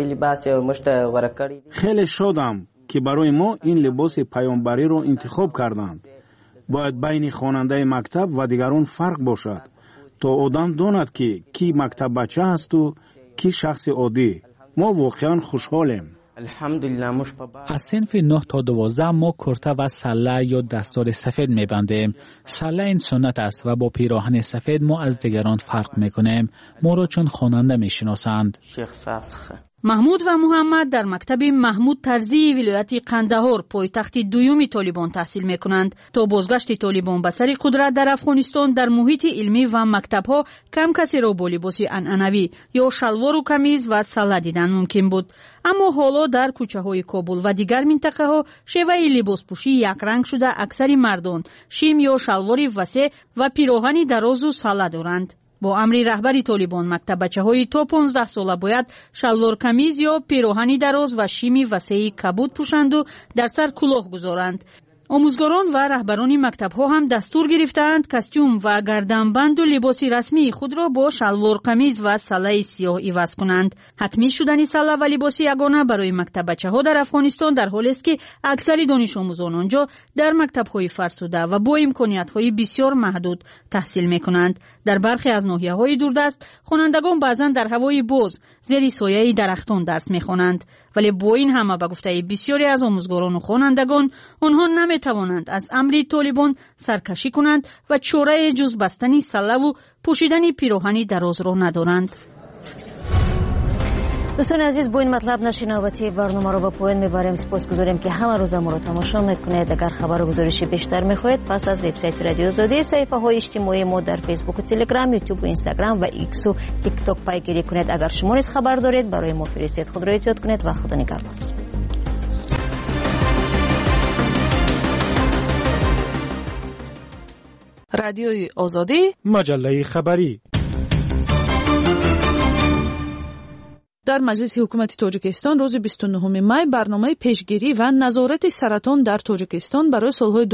خیلی شادم که برای ما این لباس پیامبری رو انتخاب کردند. باید بین خواننده مکتب و دیگران فرق باشد تا آدم داند که کی مکتب بچه است و کی شخص عادی. ما واقعا خوشحالیم. از صنف 9 تا 12 ما کرته و سله یا دستار سفید میبندیم. سله این سنت است و با پیراهن سفید ما از دیگران فرق میکنیم. ما را چون خواننده میشناسند. محمود و محمد در مکتب محمود طرزی ولایت قندهار پایتخت دوم طالبان تحصیل میکنند. تا بازگشت طالبان به سر قدرت در افغانستان در محیط علمی و مکتبها کم کسی را با لباس عنعنوی یا شلوار و کمیز و سله دیدن ممکن بود. اما حالا در کوچه های کابل و دیگر منطقه ها شیوه لباس پوشی یک رنگ شده. اکثر مردان شیم یا شلوار وسیع و پیراهن دراز و سله دارند. با امر رهبری طالبان مکتب بچه‌های تا 15 ساله باید شلوار کمیز یا پیراهن دراز و شیمی وسیع کبود پوشند و در سر کلاه گذارند. آموزگاران و رهبران مکتب‌ها هم دستور گرفتند کاستوم و گردنبند و لباس رسمی خود را با شلوار قمیض و سله سیاه عوض کنند. حتمی شدن سله و لباس یگانه برای مکتب بچه‌ها در افغانستان در حالی است که اکثر دانش آموزان آنجا در مکتب‌های فرسوده و با امکانات‌های بسیار محدود تحصیل می‌کنند. در برخی از ناحیه‌های دوردست خوانندگان بعضاً در هوای باز زیر سایه درختان درس می‌خوانند، ولی با این همه به گفته بسیاری از آموزگاران و خوانندگان آنها نمی‌توانند از امر طالبان سرکشی کنند و چاره جز بستن سله و پوشیدن پیراهن دراز را ندارند. دوستان عزیز، با این مطلب نشر نوبتی برنامه را به پایان میبریم. سپاسگزاریم که همه روز ما را تماشا میکنید. اگر خبر و گزارشی بیشتر میخواهید پس از وبسایت رادیو آزادی، صفحه های اجتماعی ما در فیسبوک و تلگرام، یوتیوب و اینستاگرام و ایکس و تیک تاک پیگیری کنید. اگر شما نیز خبر دارید برای ما فرستید. خود را احتیاط کنید و خدا نگهدار. رادیوی آزادی، مجله خبری. در مجلس حکومت تاجیکستان روز 29 می برنامه پیشگیری و نظارت سرطان در تاجیکستان برای سالهای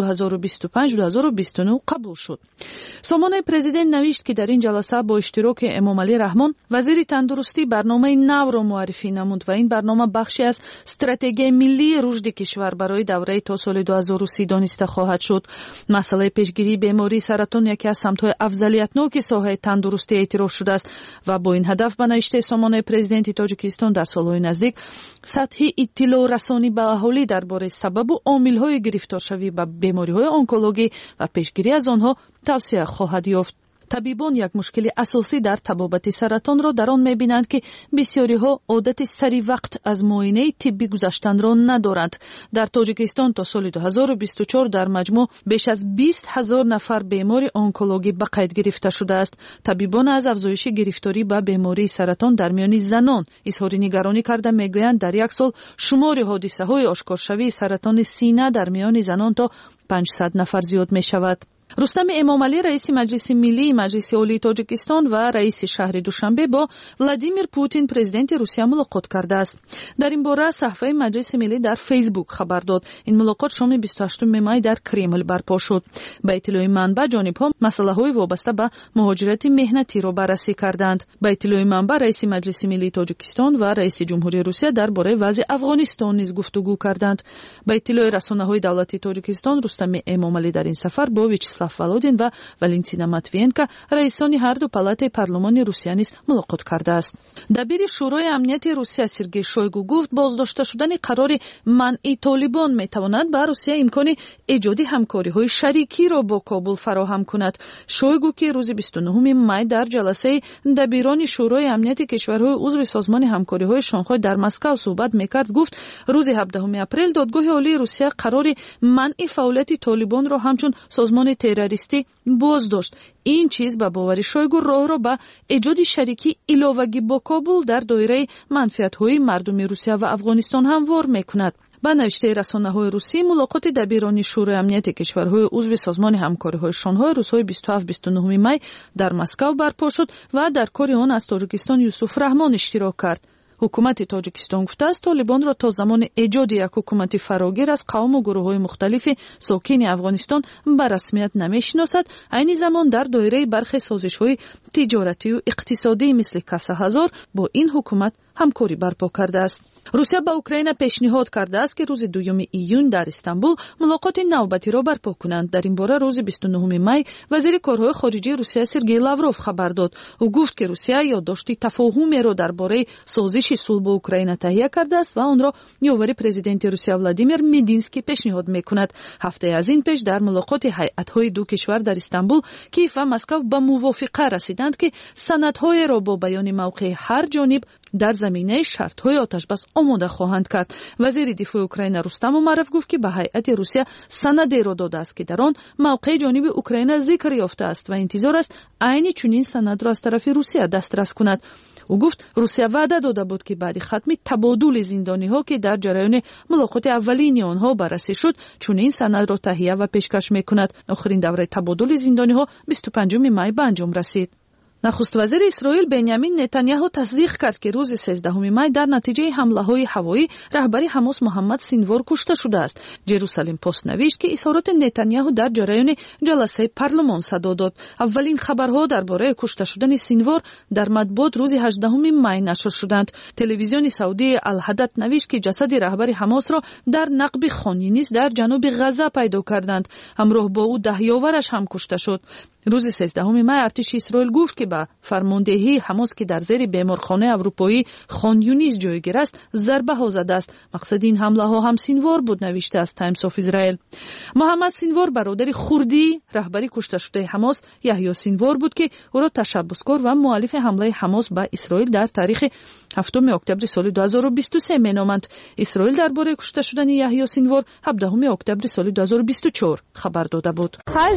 2025-2029 قبول شد. سامانه پرزیدنت نوشت که در این جلسه با اشتراک امام علی رحمان وزیر تندرستی برنامه نو را معرفی نمود و این برنامه بخشی از استراتژی ملی رشد کشور برای دوره تا سال 2030 دانسته خواهد شد. مسئله پیشگیری بیماری سرطان یکی از سمت‌های اولیت‌ناک ساحه تندرستی اعتراف شده است و با این هدف به نوشته سامانه پرزیدنت تاجیکستان در سالهای نزدیک سطح اطلاع رسانی به اهالی درباره سبب و عامل‌های گرفتارشوی به بیماری‌های آنکولوژی و پیشگیری از آنها توصیه خواهد یافت. طبیبان یک مشکل اساسی در تبابت سرطان را در آن می‌بینند که بسیاری‌ها عادت سری وقت از معاینه طبی گذشتن را ندارند. در تاجیکستان تا سال 2024 در مجموع بیش از 20,000 نفر بیماری آنکولوژی به قید گرفته شده است. طبیبان از افزایش گرفتاری به بیماری سرطان در میان زنان اظهار نگرانی کرده می‌گویند در یک سال شمار حادثه‌های آشکارشوی سرطان سینه در میان زنان تا 500 نفر زیاد می‌شود. رستم امامعلی رئیس مجلس ملی مجلس عالی تاجیکستان و رئیس شهر دوشنبه با ولادیمیر پوتین پرزیدنت روسیه ملاقات کرده است. در این باره صفحه مجلس ملی در فیسبوک خبر داد. این ملاقات شام 28 می در کرمل برپا شد. به اطلاع منبع جانب‌ها مسائل وابسته به مهاجرت مهنتی را بررسی کردند. به اطلاع منبع رئیس مجلس ملی تاجیکستان و رئیس جمهوری روسیه درباره وضع افغانستان نیز گفتگو کردند. به اطلاع رسانه‌های دولتی تاجیکستان رستم امامعلی در این سفر با ولودین و ولنتینا ماتوینکا رئیسان هر دو پالات پارلمان روسیه نیز ملاقات کرده است. دبیر شورای امنیت روسیه سرگئی شویگو گفت بازداشته شدن قرار منع طالبان میتواند به روسیه امکان ایجاد همکاری‌های شریکی را با کابل فراهم کند. شویگو که روز 29 می در جلسه دبیران شورای امنیت کشورهای عضو سازمان همکاری‌های شانگهای در مسکو صحبت میکرد گفت روز 17 اپریل دادگاه عالی روسیه قرار منع فعالیت طالبان را همچون سازمان تروریستی باز داشت. این چیز به باور شویگو راه را به ایجاد شریکی علاوگی با کابل در دایره منفعت‌های مردم روسیه و افغانستان هموار میکند. با نوشته رسانه‌های روسی ملاقات دبیران شورای امنیت کشورهای عضو سازمان همکاری‌های شانگهای روزهای 27-29 می در مسکو برپا شد و در کار آن از تاجیکستان یوسف رحمان اشتراک کرد. حکومت تاجیکستان گفته است طالبان را تا زمان ایجاد یک حکومت فراگیر از قوم و گروه‌های مختلف ساکن افغانستان به رسمیت نمی‌شناسد. عین زمان در دایره برخی سازش‌های تجارتی و اقتصادی مثل کاسه هزار با این حکومت همکاری برپا کرده است. روسیه به اوکراین پیشنهاد کرده است که روز 2 ایون در استانبول ملاقات نوبتی را برپا کنند. در این باره روز 29 می وزیر کارهای خارجه روسیه سرگئی لاوروف خبر داد. او گفت که روسیه یادداشت تفاهمی را درباره سازش صلح با اوکراین تهیه کرده است و آن را یاور پرزیدنت روسیه ولادیمیر مدینسکی پیشنهاد می‌کند. هفته از این پیش در ملاقات هیئت‌های دو کشور در استانبول کیف و مسکو به موافقه رسیدند که سندهای را با بیان موقع هر جانب در زمینه شرط‌های آتشبس آماده خواهند کرد. وزیر دفاع اوکراین رستم امروف گفت که به هیئت روسیه سندی را داده است که در آن موقع جانب اوکراین ذکر یافته است و انتظار است عین چنین سند را از طرف روسیه دسترس کند. او گفت روسیه وعده داده بود که بعد ختم تبادل زندانی‌ها که در جریان ملاقات اولین آنها بررسی شد چنین سند را تهیه و پیشکش می‌کند. آخرین دوره تبادل زندانی‌ها 25 می به انجام رسید. نخست وزیر اسرائیل بنیامین نتانیاهو تصدیق کرد که روز 13 می در نتیجه حمله‌های هوایی رهبر حماس محمد سینوار کشته شده است. جروسالم پست نوشت که اظهارات نتانیاهو در جریان جلسه پارلمان صدا داد. اولین خبرها درباره کشته شدن سینوار در مطبوعات روز 18 می نشر شدند. تلویزیون سعودی الحدث نوشت که جسد رهبر حماس را در نقب خان یونس در جنوب غزه پیدا کردند. همراه با او 10 یاورش هم کشته شد. روز 13 می ارتش اسرائیل گفت که با فرماندهی حماس که در زیر بیمارخانه اروپایی خان یونس جایگیر است ضربه ها زده است. مقصد این حمله ها هم سینوار بود نوشته است تایمز آف اسرائیل. محمد سینوار برادر خردی رهبری کشته شده حماس یحیی سینوار بود که او را تشبسکار و مؤلف حمله حماس به اسرائیل در تاریخ 7 اکتبر سال 2023 مینامند. اسرائیل درباره کشته شدن یحیی سینوار 17 اکتبر سال 2024 خبر داده بود.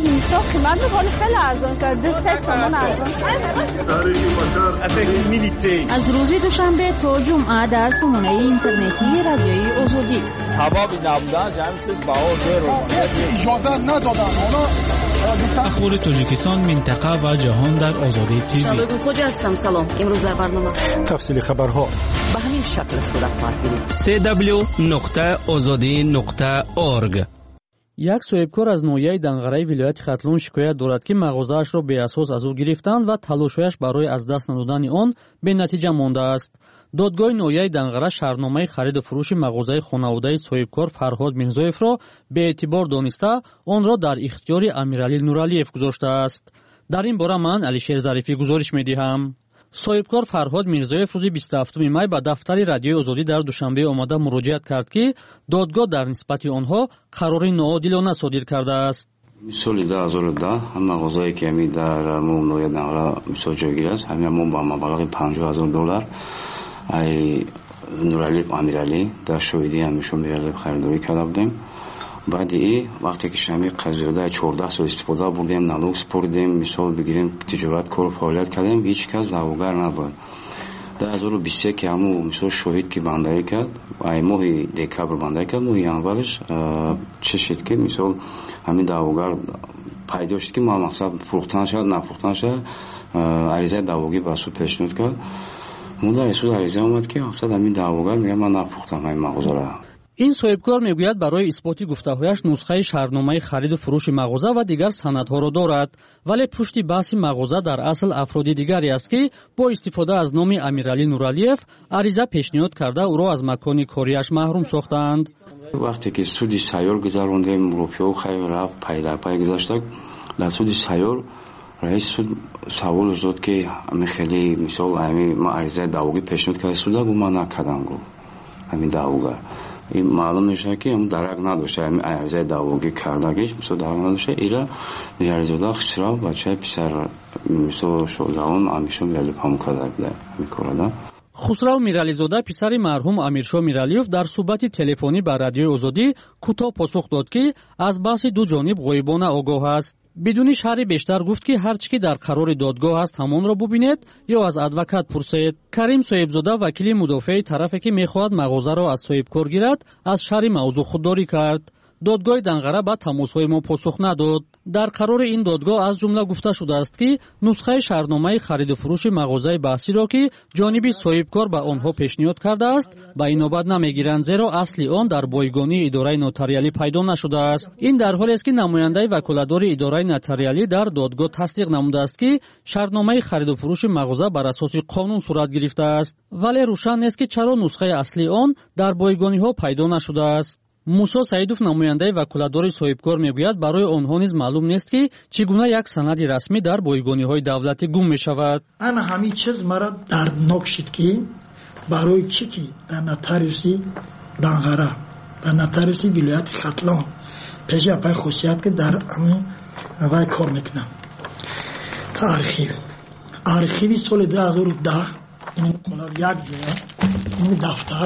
از روز دوشنبه تا جمعه در سامانه اینترنتی رادیوی آزادی هوا بی نبودن جمعیت بها زیر اجازه ندادن. اخبار تاجیکستان، منطقه و جهان در آزادی تیوی. شبگون خوجا هستم. سلام. امروز در برنامه تفصیل خبرها به همین شکل صورت خواهد گرفت. www.azadi.org. یک صاحبکار از ناحیه دنغره ولایت ختلون شکایت دارد که مغازه‌اش را بی اساس از او گرفتند و تلاشش برای از دست ندادن آن به نتیجه مانده است. دادگاه ناحیه دنغره شرطنامه خرید و فروش مغازه خانواده صاحبکار فرهاد میرزایف را به اعتبار دانسته آن را در اختیار امیرعلی نورعلیف گذاشته است. در این باره من علیشیر ظریفی گزارش می‌دهم. صاحبکار فرهاد میرزایف روز 27 می به دفتر رادیوی آزادی در دوشنبه آمده مراجعت کرد که دادگاه در نسبت آنها قرار ناعادلانه صادر کرده است. سال 2010 مغازه‌ای که می در ناحیه دنغره مثال جایگیر است، همین با مبلغ $50,000 ای نورعلی امیرعلی در شهودی همیشون میرعلی خریداری کرده بودیم. بعد ای وقتی که شمی قضیه 14 سال استفاده بردیم، نالوگ سپردیم، مثال بگیریم تجارت کار فعالیت کردیم، هیچ کس دعواگر نبود. در 2021 که همو مثال شهید که بندری کرد، ای ماه دکبر بندری کرد، ماه ینورش چه شد که مثال همین دعواگر پیدا شد که ما مقصد فروختن شد نفروختن شد، عریضه دعواگی بسو پیشنهاد کرد. مدیر اسود عریضه اومد که مقصد همین دعواگر میگه من نفروختم این مغازه را. این صاحبکار میگوید برای اثبات گفته‌هایش نسخه شرطنامه خرید و فروش مغازه و دیگر سندها را دارد، ولی پشت بحث مغازه در اصل افراد دیگری است که با استفاده از نام امیرعلی نورعلیف عریضه پیشنهاد کرده او را از مکان کاریش محروم ساختند. وقتی که سودی سیار گذروندیم، روپیه خیلی رفت پای گذاشتک، در سودی سیار رئیس سود سوال داد که همین خیلی مثال همین ما عریضه دعواگی پیشنهاد کرده سودا گو ما نکردم گو همین دعواگر. این معلوم میشه که هم درک نداشته، همین عریضه دعواگی کردگیش مثلا درک نداشته. ایرا عریضه خسرا بچه پسر مثلا شوزان همیشه میرعلی پامو کرده بوده همین کارا. خسرو میرعلیزاده پسر مرحوم امیرشاه میرعلیف در صحبت تلفنی با رادیوی آزادی کوتاه پاسخ داد که از بحث دو جانب غایبانه آگاه است. بدون شرح بیشتر گفت که هر چی که در قرار دادگاه است همان را ببینید یا از ادوکات پرسید. کریم صاحبزاده وکیل مدافع طرفی که میخواهد مغازه را از صاحبکار گیرد از شرح موضوع خودداری کرد. دادگاه دنغره به تماس‌های ما پاسخ نداد. در قرار این دادگاه از جمله گفته شده است که نسخه شرطنامه خرید و فروش مغازه بحثی را که جانب صاحبکار به آنها پیشنهاد کرده است به این نوبت نمیگیرند، زیرا اصلی آن در بایگانی اداره نوتاریالی پیدا نشده است. این در حالی است که نماینده وکالتدار اداره نوتاریالی در دادگاه تصدیق نموده است که شرطنامه خرید و فروش مغازه بر اساس قانون صورت گرفته است، ولی روشن نیست که چرا نسخه اصلی آن در بایگانی‌ها پیدا نشده است. موسی سعیدوف نماینده وکالتدار صاحبکار میگوید برای آنها نیز معلوم نیست که چگونه یک سند رسمی در بایگانی‌های دولتی گم می‌شود. انا همین چیز مرا دردناک شد که برای چی که در نوتاریوسی دنغره در نوتاریوسی ولایت ختلون پیش پای خصوصیت که در همین وای کار میکنم تا آرخیوی سال 2010 این قلاب یک جوه این دفتر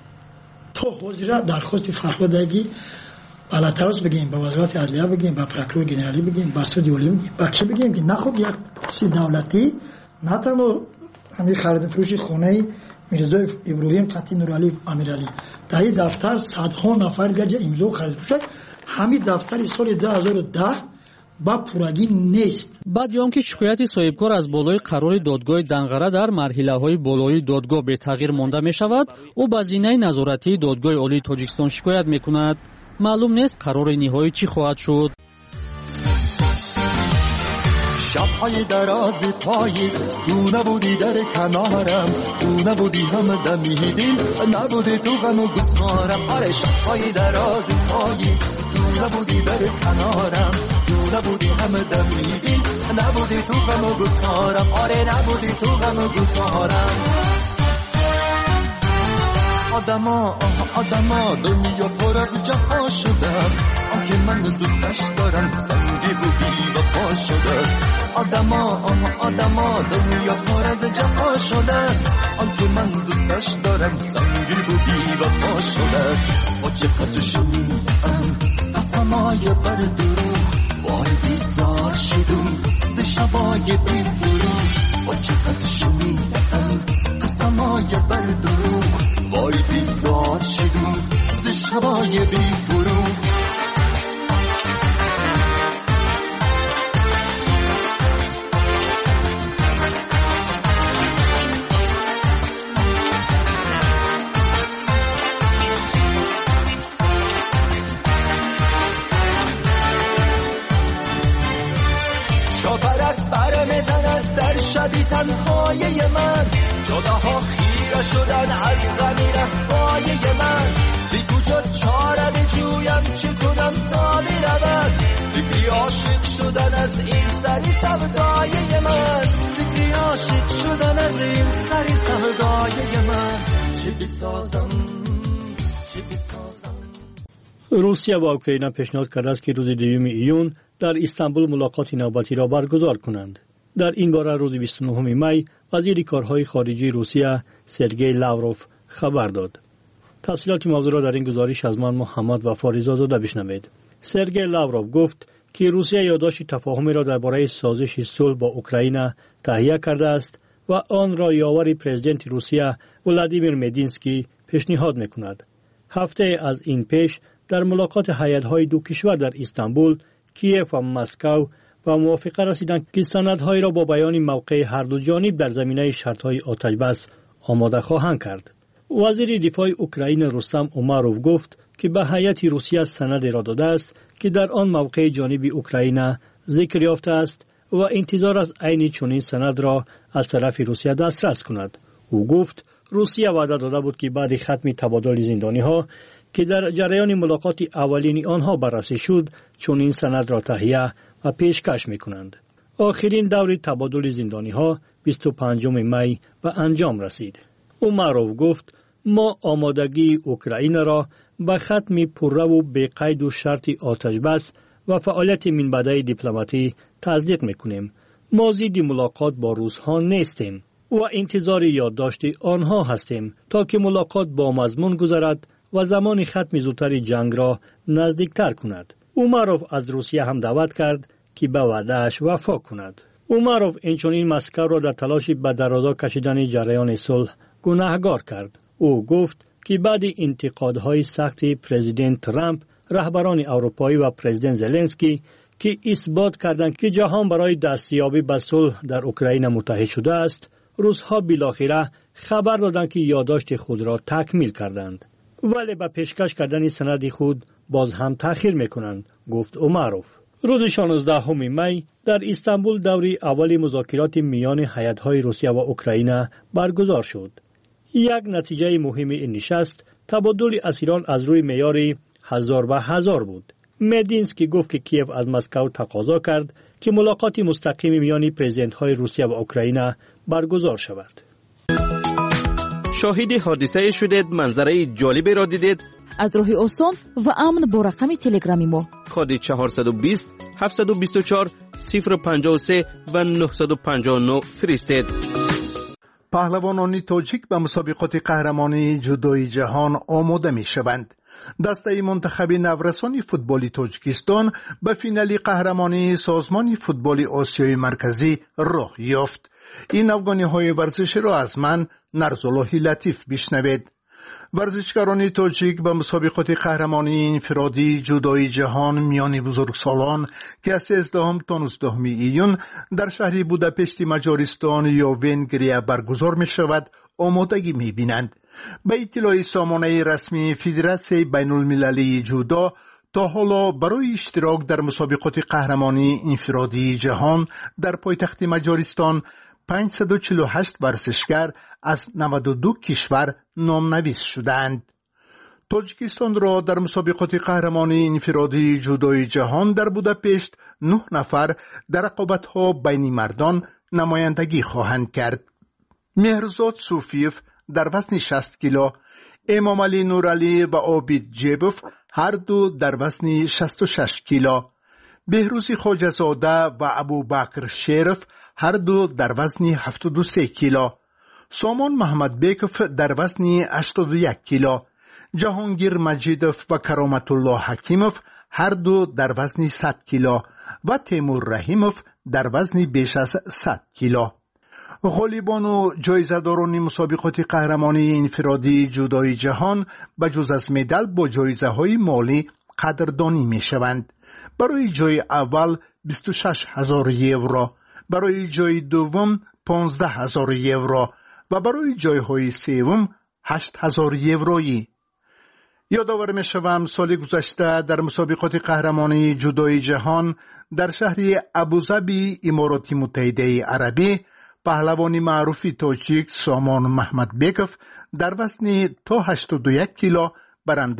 تو حضرت درخواست فرهادگی بالاتر بگیم با وزارت عدلیه بگیم با پروکرور جنرالی بگیم با سود اولی بگیم با کی بگیم که نخوب یک چیز دولتی نه تنها همین خرید فروش خونه میرزایف ابراهیم قطی نورعلی امیرعلی در این دفتر صدها نفر گرج امضا خرید فروش همین دفتر سال 2010 با پورگی نیست. بعد یام که شکایت صاحبکار از بالای قرار دادگاه دنغره در مرحله‌های بالای دادگاه به تغییر مانده می شود، او با زینه نظارتی دادگاه عالی تاجیکستان شکایت می کند. معلوم نیست قرار نهایی چی خواهد شد. شب‌های دراز پاییز تو نبودی در کنارم، تو نبودی هم دمیدیم، نبودی تو غم و گفتارم. آره شب‌های دراز پاییز تو نبودی در کنارم، تو نبودی هم دمیدیم، نبودی تو غم و گفتارم. آره نبودی تو غم و گفتارم. آدما دنیا پر از جفا شده است، آنکه من دوستش دارم سنگی و بی وفا شده است. آدما دنیا پر از جفا شده است، آنکه من دوستش دارم سنگی و بی وفا شده است. با چقدر شنیدم قسمای بر دروغ، وای بیزار شدم ز شبای بی فروغ. با چقدر شنیدم قسمای بر دروغ، وای بیزار شدم ز شبای بی فروغ. سایه من. جاده ها خیره شدن از غمی رفای من. بی کجا چاره بجویم چه کنم تا برود. فکری عاشق شدن از این سری سودای من. فکری عاشق شدن از این سری سودای من. چه بسازم چه بسازم. روسیه و اوکراین پیشنهاد کرده است که روز 2 ایون در استانبول ملاقات نوبتی را برگزار کنند. در این باره روز 29 می وزیر کارهای خارجی روسیه سرگئی لاوروف خبر داد. تفصیلات موضوع را در این گزارش از من محمد وفاریزاده بشنوید. سرگئی لاوروف گفت که روسیه یادداشت تفاهمی را درباره سازش صلح با اوکراین تهیه کرده است و آن را یاور پرزیدنت روسیه ولادیمیر مدینسکی پیشنهاد می‌کند. هفته از این پیش در ملاقات هیئت‌های دو کشور در استانبول، کیف و مسکو و موافقه رسیدند که سندهای را با بیان موقع هر دو جانب در زمینه شرط‌های آتش‌بس آماده خواهند کرد. وزیر دفاع اوکراین رستم اوماروف گفت که به هیئت روسیه سند را داده است که در آن موقع جانب اوکراین ذکر یافته است و انتظار از عین چنین سند را از طرف روسیه دسترس کند. او گفت روسیه وعده داده بود که بعد ختم تبادل زندانی‌ها که در جریان ملاقات اولین آنها بررسی شد چنین سند را تهیه و پیشکش می‌کنند. آخرین دور تبادل زندانی‌ها 25 می به انجام رسید. اوماروف گفت ما آمادگی اوکراین را به ختم پررو و بی‌قید و شرط آتش‌بس و فعالیت منبع‌های دیپلماتی تصدیق می‌کنیم. ما ضد ملاقات با روس‌ها نیستیم و انتظار یادداشت آنها هستیم تا که ملاقات با مضمون گذرد و زمان ختم زودتر جنگ را نزدیکتر کند. اوماروف از روسیه هم دعوت کرد که به وعده‌اش وفا کند. اوماروف اینچنین مسکو را در تلاش به درازا کشیدن جریان صلح گناهکار کرد. او گفت که بعد انتقادهای سخت پرزیدنت ترامپ، رهبران اروپایی و پرزیدنت زلنسکی که اثبات کردند که جهان برای دستیابی به صلح در اوکراین متحد شده است، روس‌ها بالاخره خبر دادند که یادداشت خود را تکمیل کردند. ولی به پیشکش کردن سند خود باز هم تأخیر میکنند، گفت اوماروف. روز 16 می در استانبول دوره اول مذاکرات میان هیئت‌های روسیه و اوکراین برگزار شد. یک نتیجه مهم این نشست تبادل اسیران از روی معیار 1000 به 1000 بود. مدینسکی گفت که کیف از مسکو تقاضا کرد که ملاقات مستقیم میان پرزیدنت‌های روسیه و اوکراین برگزار شود. شاهد حادثه شدید، منظره جالبی را دیدید؟ از راه آسان و امن با رقم تلگرامی ما کد 420 724 053 و 959 فرستید. پهلوانان تاجیک به مسابقات قهرمانی جودوی جهان آماده می شوند. دسته منتخب نورسان فوتبال تاجیکستان به فینال قهرمانی سازمان فوتبال آسیای مرکزی راه یافت. این افغانی‌های ورزشی را از من نرزالله لطیف بشنوید. ورزشکاران تاجیک به مسابقات قهرمانی انفرادی جودوی جهان میان بزرگسالان که از 13 تا 19 ایون در شهر بوداپشت مجارستان یا ونگریا برگزار می شود آمادگی می بینند. به اطلاع سامانه رسمی فدراسیون بین المللی جودو تا حالا برای اشتراک در مسابقات قهرمانی انفرادی جهان در پایتخت مجارستان 548 ورزشکار از 92 کشور نامنویس شدند. تاجیکستان را در مسابقات قهرمانی انفرادی جودوی جهان در بوداپشت 9 نفر در رقابت‌ها بین مردان نمایندگی خواهند کرد. مهرزاد صوفیف در وزن 60 کیلو، امام علی نورعلی و عابد جیبوف هر دو در وزن 66 کیلو، بهروزی خواجه‌زاده و ابوبکر شریف هر دو در وزن 73 کیلو، سامان محمد بیکوف در وزن 81 کیلو، جهانگیر مجیدوف و کرامت الله حکیموف هر دو در وزن 100 کیلو و تیمور رحیموف در وزن بیش از 100 کیلو. غالبان و جایزه‌داران مسابقات قهرمانی انفرادی جودوی جهان بجز از مدال با جایزه‌های مالی قدردانی می‌شوند. برای جای اول 26,000 یورو، برای جای دوم 15,000 یورو و برای جایهای سوم 8,000 یورویی. یادآور می‌شوم سال گذشته در مسابقات قهرمانی جودوی جهان در شهر ابوظبی امارات متحده عربی پهلوانی معروف تاجیک سامان محمد بیکف در وزن تا 81 کیلو برنده